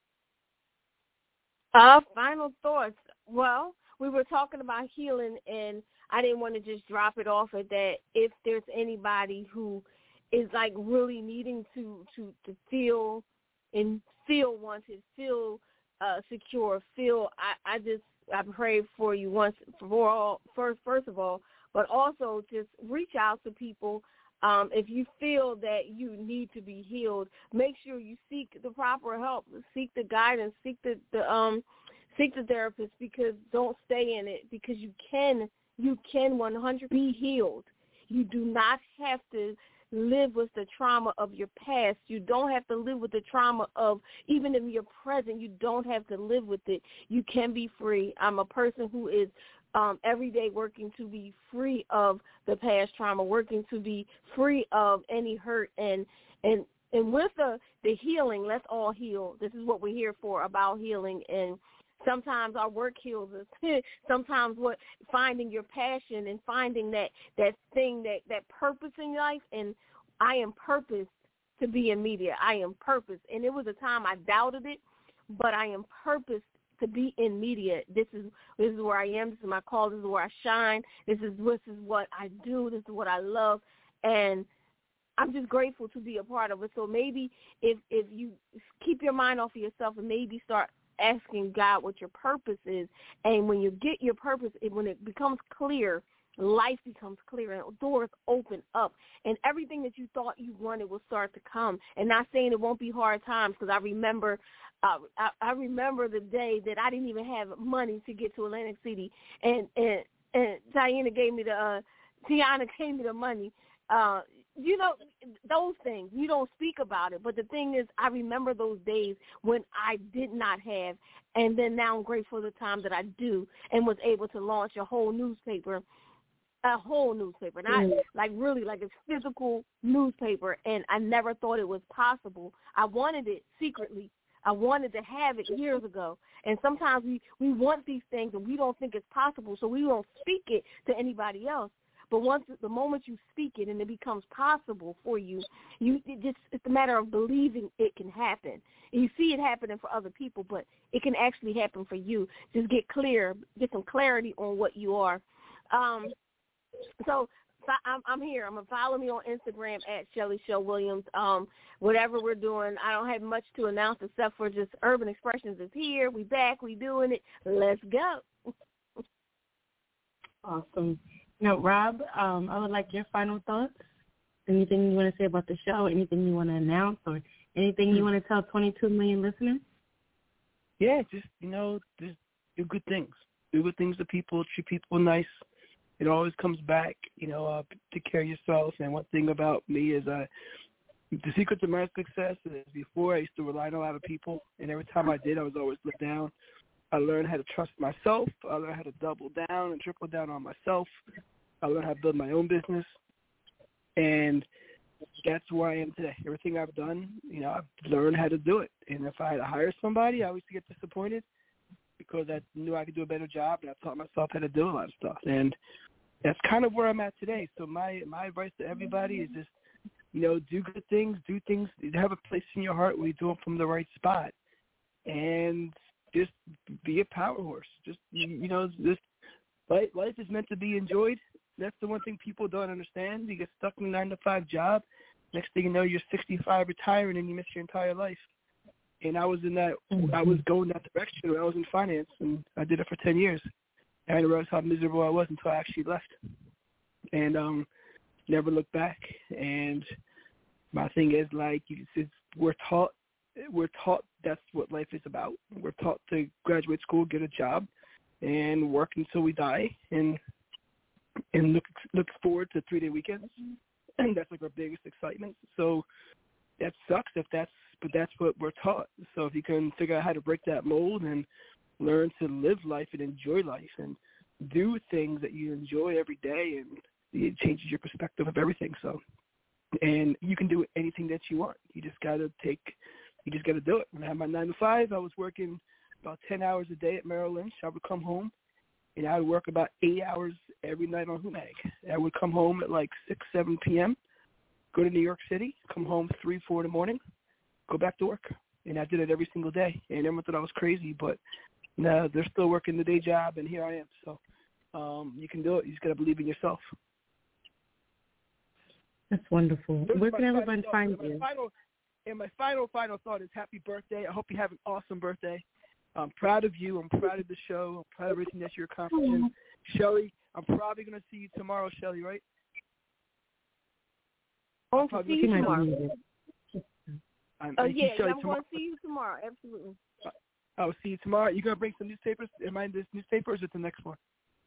Final thoughts. Well, we were talking about healing, and I didn't want to just drop it off at that. If there's anybody who is like really needing to feel wanted, feel secure, I pray for you first of all, but also just reach out to people. If you feel that you need to be healed, make sure you seek the proper help, seek the guidance, seek the therapist, because don't stay in it, because you can 100% be healed. You do not have to live with the trauma of your past. You don't have to live with the trauma of even in your present. You don't have to live with it. You can be free. I'm a person who is every day working to be free of the past trauma, working to be free of any hurt, and with the healing, let's all heal. This is what we're here for, about healing. And sometimes our work heals us. Sometimes finding your passion and finding that thing, that purpose in life. And I am purposed to be in media. I am purposed. And it was a time I doubted it, but I am purposed to be in media. This is where I am. This is my call. This is where I shine. This is what I do. This is what I love. And I'm just grateful to be a part of it. So maybe if you keep your mind off of yourself and maybe start asking God what your purpose is, and when you get your purpose, when it becomes clear, life becomes clear and doors open up, and everything that you thought you wanted will start to come. And not saying it won't be hard times, because I remember the day that I didn't even have money to get to Atlantic City, and Tiana gave me Tiana gave me the money. You know, those things, you don't speak about it. But the thing is, I remember those days when I did not have, and then now I'm grateful for the time that I do, and was able to launch a whole newspaper, not like really like a physical newspaper, and I never thought it was possible. I wanted it secretly. I wanted to have it years ago. And sometimes we want these things and we don't think it's possible, so we don't speak it to anybody else. But the moment you speak it and it becomes possible for you, it's a matter of believing it can happen. And you see it happening for other people, but it can actually happen for you. Just get some clarity on what you are. So I'm here. I'm going to follow me on Instagram at Shelly Show Williams. Whatever we're doing, I don't have much to announce except for just Urban Expressions is here. We back. We doing it. Let's go. Awesome. Now, Rob, I would like your final thoughts. Anything you want to say about the show, anything you want to announce, or anything you want to tell 22 million listeners? Yeah, just do good things. Do good things to people, treat people nice. It always comes back, take care of yourself. And one thing about me is the secret to my success is before I used to rely on a lot of people, and every time I did, I was always let down. I learned how to trust myself. I learned how to double down and triple down on myself. I learned how to build my own business. And that's where I am today. Everything I've done, I've learned how to do it. And if I had to hire somebody, I used to get disappointed because I knew I could do a better job, and I taught myself how to do a lot of stuff. And that's kind of where I'm at today. So my advice to everybody is just do good things, have a place in your heart where you do them from the right spot, and just be a power horse. Just life is meant to be enjoyed. That's the one thing people don't understand. You get stuck in a 9-to-5 job. Next thing you know, you're 65, retiring, and you miss your entire life. And I was in that. I was going that direction. I was in finance, and I did it for 10 years. And I didn't realize how miserable I was until I actually left, and never looked back. And my thing is, like, we're taught that's what life is about. We're taught to graduate school, get a job, and work until we die, and look forward to 3-day weekends. And that's like our biggest excitement. So that sucks but that's what we're taught. So if you can figure out how to break that mold and learn to live life and enjoy life and do things that you enjoy every day, and it changes your perspective of everything. So, and you can do anything that you want. You just got to do it. When I had my 9-to-5, I was working about 10 hours a day at Merrill Lynch. I would come home, and I would work about 8 hours every night on HUMAG. I would come home at like 6, 7 p.m., go to New York City, come home 3, 4 in the morning, go back to work. And I did it every single day. And everyone thought I was crazy, but no, they're still working the day job, and here I am. So you can do it. You just got to believe in yourself. That's wonderful. Where can everyone find you? My final thought is happy birthday. I hope you have an awesome birthday. I'm proud of you. I'm proud of the show. I'm proud of everything that you're accomplishing. Shelly, I'm probably going to see you tomorrow, Shelly, right? I'll see you tomorrow. I'm going to see you tomorrow. Absolutely. I'll see you tomorrow. You going to bring some newspapers? Am I in this newspaper, or is it the next one?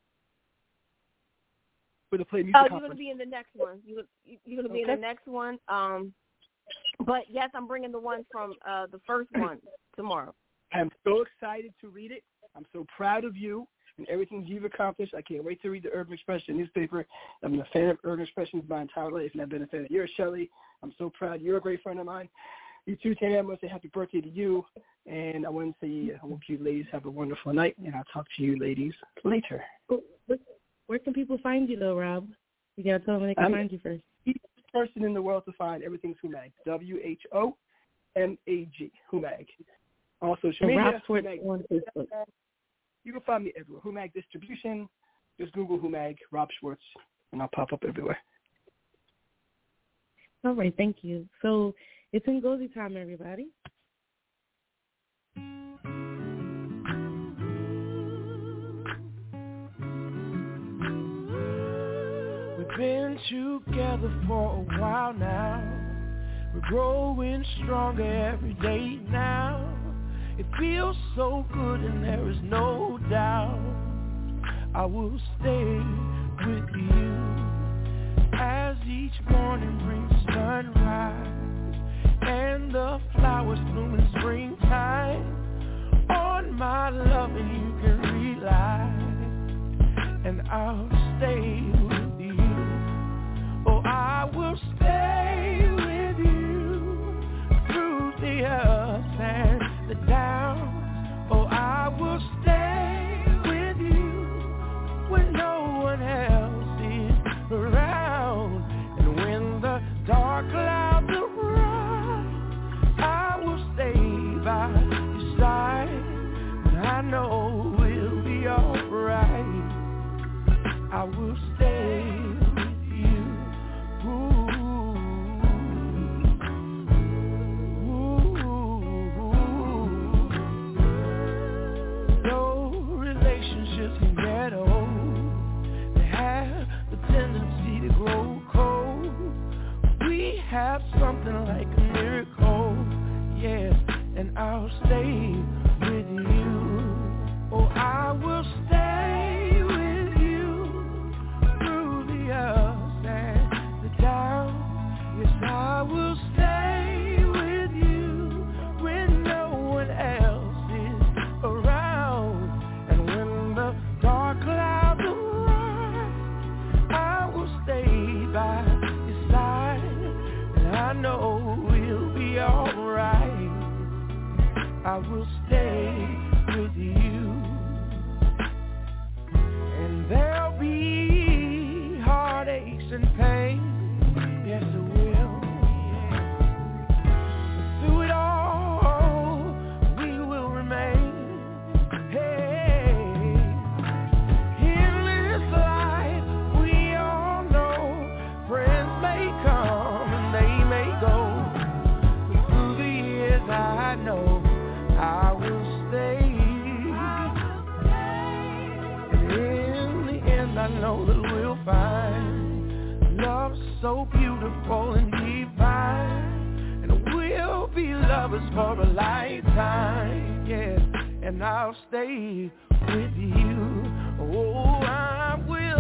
For the Play Music Conference. You're going to be in the next one. You're going to be in the next one. But, yes, I'm bringing the one from the first one tomorrow. I'm so excited to read it. I'm so proud of you and everything you've accomplished. I can't wait to read the Urban Expression newspaper. I've been a fan of Urban Expressions my entire life, and I've been a fan of yours, Shelly. I'm so proud. You're a great friend of mine. You too, Tanya. I want to say happy birthday to you. And I want to say I hope you ladies have a wonderful night, and I'll talk to you ladies later. Where can people find you, though, Rob? You got to tell them they can find you first. The easiest person in the world to find. Everything's HUMAG. WHOMAG. HUMAG. On social media. Rob Schwartz on Facebook. You can find me everywhere. HUMAG Distribution. Just Google HUMAG, Rob Schwartz, and I'll pop up everywhere. All right, thank you. So it's Ngozi time, everybody. We've been together for a while now. We're growing stronger every day now. It feels so good and there is no doubt I will stay with you as each morning brings sunrise and the flowers bloom in springtime. On my love and you can rely, and I'll stay with you. Oh, I will stay with you through the ups and the downs. Oh, I will stay with you when no one else is around. And when the dark clouds arise, I will stay by your side. And I know we'll be alright. I will stay with you. No relationships can get old. They have the tendency to grow cold. We have something like a miracle, yes, and I'll stay with you. Oh, I will stay with you through the ups and the downs. Yes, I will stay with you when no one else is around. And when the dark clouds arise, I will stay by your side. And I know we'll be alright. I will stay with you. And there'll be heartaches and pain, yes it will. so beautiful and divine, and we'll be lovers for a lifetime, yeah, and I'll stay with you. Oh, I will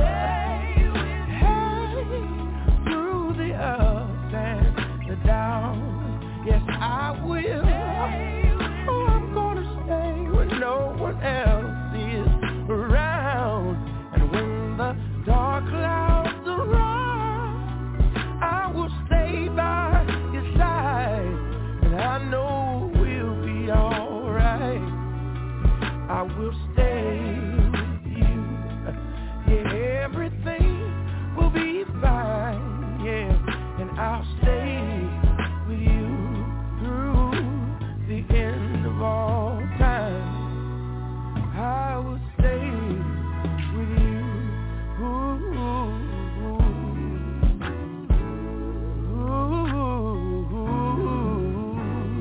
stay through the ups and the downs. Yes, I will. Oh, I'm gonna stay when no one else is around. And when the dark clouds arise, I will stay by your side, and I know we'll be alright. I will stay with you. Yeah, everything will be fine. Yeah, and I'll stay with you through the end of all time. I will stay with you. Ooh, ooh, ooh.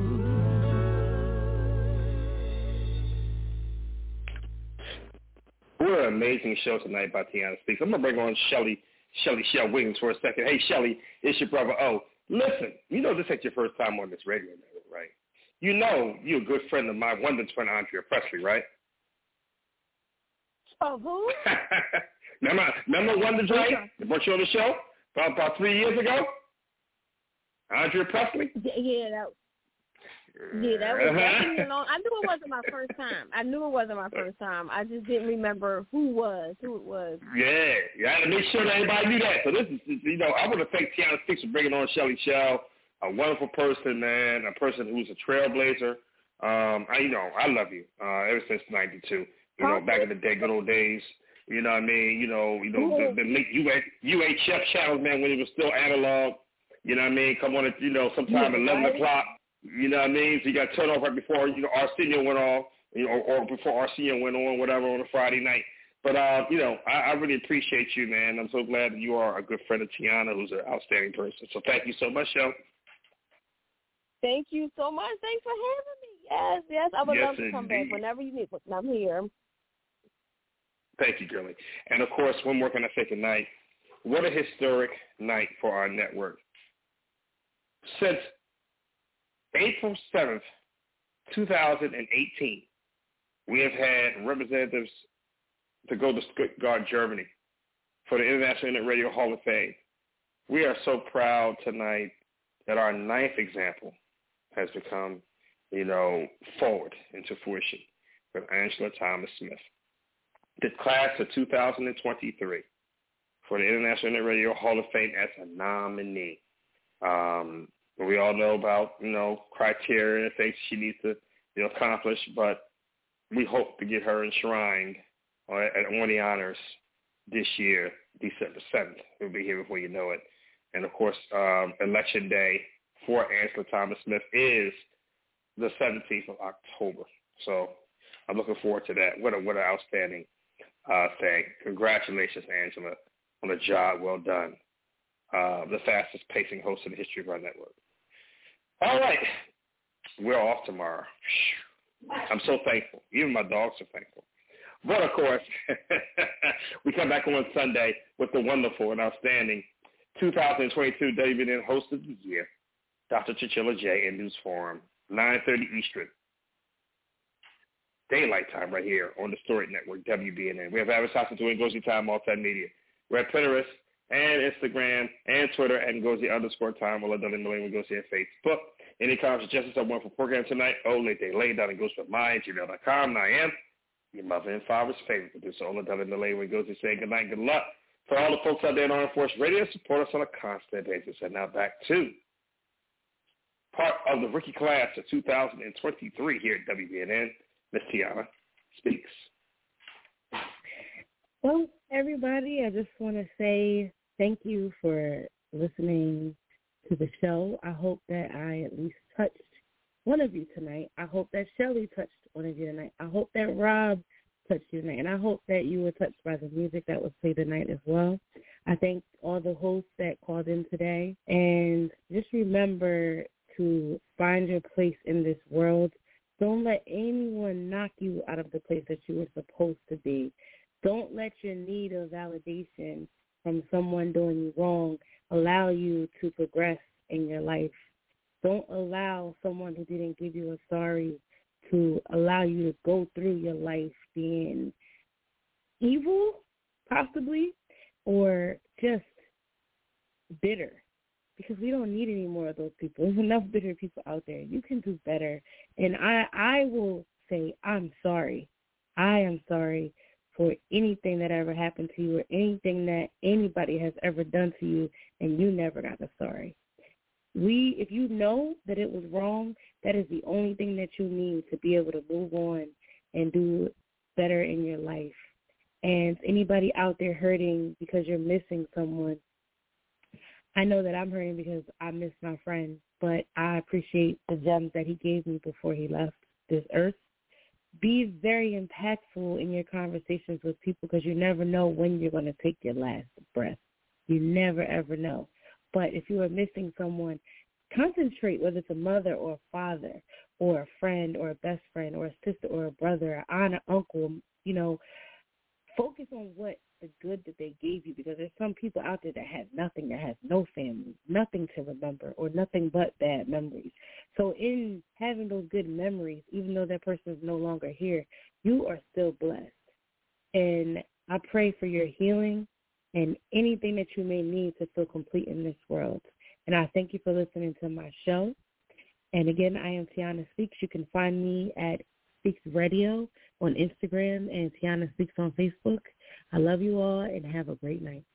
What an amazing show tonight by Tiana Speaks. I'm going to bring on Shelly Shell Williams for a second. Hey, Shelly, it's your brother O. Listen, you know this ain't your first time on this radio network, right? You know you're a good friend of mine, Wonder Twin Andrea Presley, right? Oh, who? Remember Wonder Twin? They brought you on the show about 3 years ago? Andrea Presley? Yeah, that was definitely long. I knew it wasn't my first time. I just didn't remember who it was. Yeah, you had to make sure that everybody knew that. So this is, you know, I want to thank Tiana Speaks for bringing on Shelly Shell, a wonderful person, man, a person who's a trailblazer. I love you ever since '92. You know, back in the day, good old days. You know what I mean? The late UHF channels, man, when it was still analog. You know what I mean? Come on at, sometime 11 o'clock. You know what I mean? So you got to turn off right before, Arsenio went off, or before Arsenio went on, whatever, on a Friday night. But, I really appreciate you, man. I'm so glad that you are a good friend of Tiana, who's an outstanding person. So thank you so much, Shel. Thank you so much. Thanks for having me. Yes. I would love to come back whenever you need. I'm here. Thank you, girlie. And, of course, one more can I say tonight. What a historic night for our network. Since April 7th, 2018, we have had representatives to go to Stuttgart, Germany for the International Internet Radio Hall of Fame. We are so proud tonight that our 9th example has become, forward into fruition with Angela Thomas Smith. The class of 2023 for the International Internet Radio Hall of Fame as a nominee. We all know about, criteria and things she needs to, accomplish, but we hope to get her enshrined on the honors this year, December 7th. We'll be here before you know it. And, of course, Election Day for Angela Thomas Smith is the 17th of October. So I'm looking forward to that. What an outstanding thing. Congratulations, Angela, on a job well done. The fastest pacing host in the history of our network. All right. We're off tomorrow. I'm so thankful. Even my dogs are thankful. But, of course, we come back on Sunday with the wonderful and outstanding 2022 WBNN Host of the Year, Dr. Chichilla J. in News Forum, 9:30 Eastern. Daylight time right here on the Storied Network, WBNN. We have advertising to Ngozi Time Multimedia. We're at Pinterest and Instagram and Twitter at Ngozi_time. We'll let them know Ngozi at Facebook. Any comments, suggestions, or one for program tonight? Lay down and goes with mine, gmail.com. And I am your mother and father's favorite producer, Ola Della Delay, when Ngozi saying good night, good luck. For all the folks out there in Armed Force Radio, support us on a constant basis. And now back to part of the rookie class of 2023 here at WBNN. Miss Tiana Speaks. Well, everybody, I just want to say thank you for listening to the show. I hope that I at least touched one of you tonight. I hope that Shelly touched one of you tonight. I hope that Rob touched you tonight. And I hope that you were touched by the music that was played tonight as well. I thank all the hosts that called in today. And just remember to find your place in this world. Don't let anyone knock you out of the place that you were supposed to be. Don't let your need of validation from someone doing you wrong allow you to progress in your life. Don't allow someone who didn't give you a sorry to allow you to go through your life being evil, possibly, or just bitter. Because we don't need any more of those people. There's enough bitter people out there. You can do better. And I will say I'm sorry. I am sorry for anything that ever happened to you or anything that anybody has ever done to you and you never got a sorry. If you know that it was wrong, that is the only thing that you need to be able to move on and do better in your life. And anybody out there hurting because you're missing someone, I know that I'm hurting because I miss my friend, but I appreciate the gems that he gave me before he left this earth. Be very impactful in your conversations with people because you never know when you're going to take your last breath. You never, ever know. But if you are missing someone, concentrate, whether it's a mother or a father or a friend or a best friend or a sister or a brother, an aunt or uncle, focus on what the good that they gave you, because there's some people out there that have nothing, that has no family, nothing to remember, or nothing but bad memories. So in having those good memories, even though that person is no longer here, you are still blessed. And I pray for your healing and anything that you may need to feel complete in this world. And I thank you for listening to my show. And again, I am Tiana Speaks. You can find me at Speaks Radio on Instagram and Tiana Speaks on Facebook. I love you all and have a great night.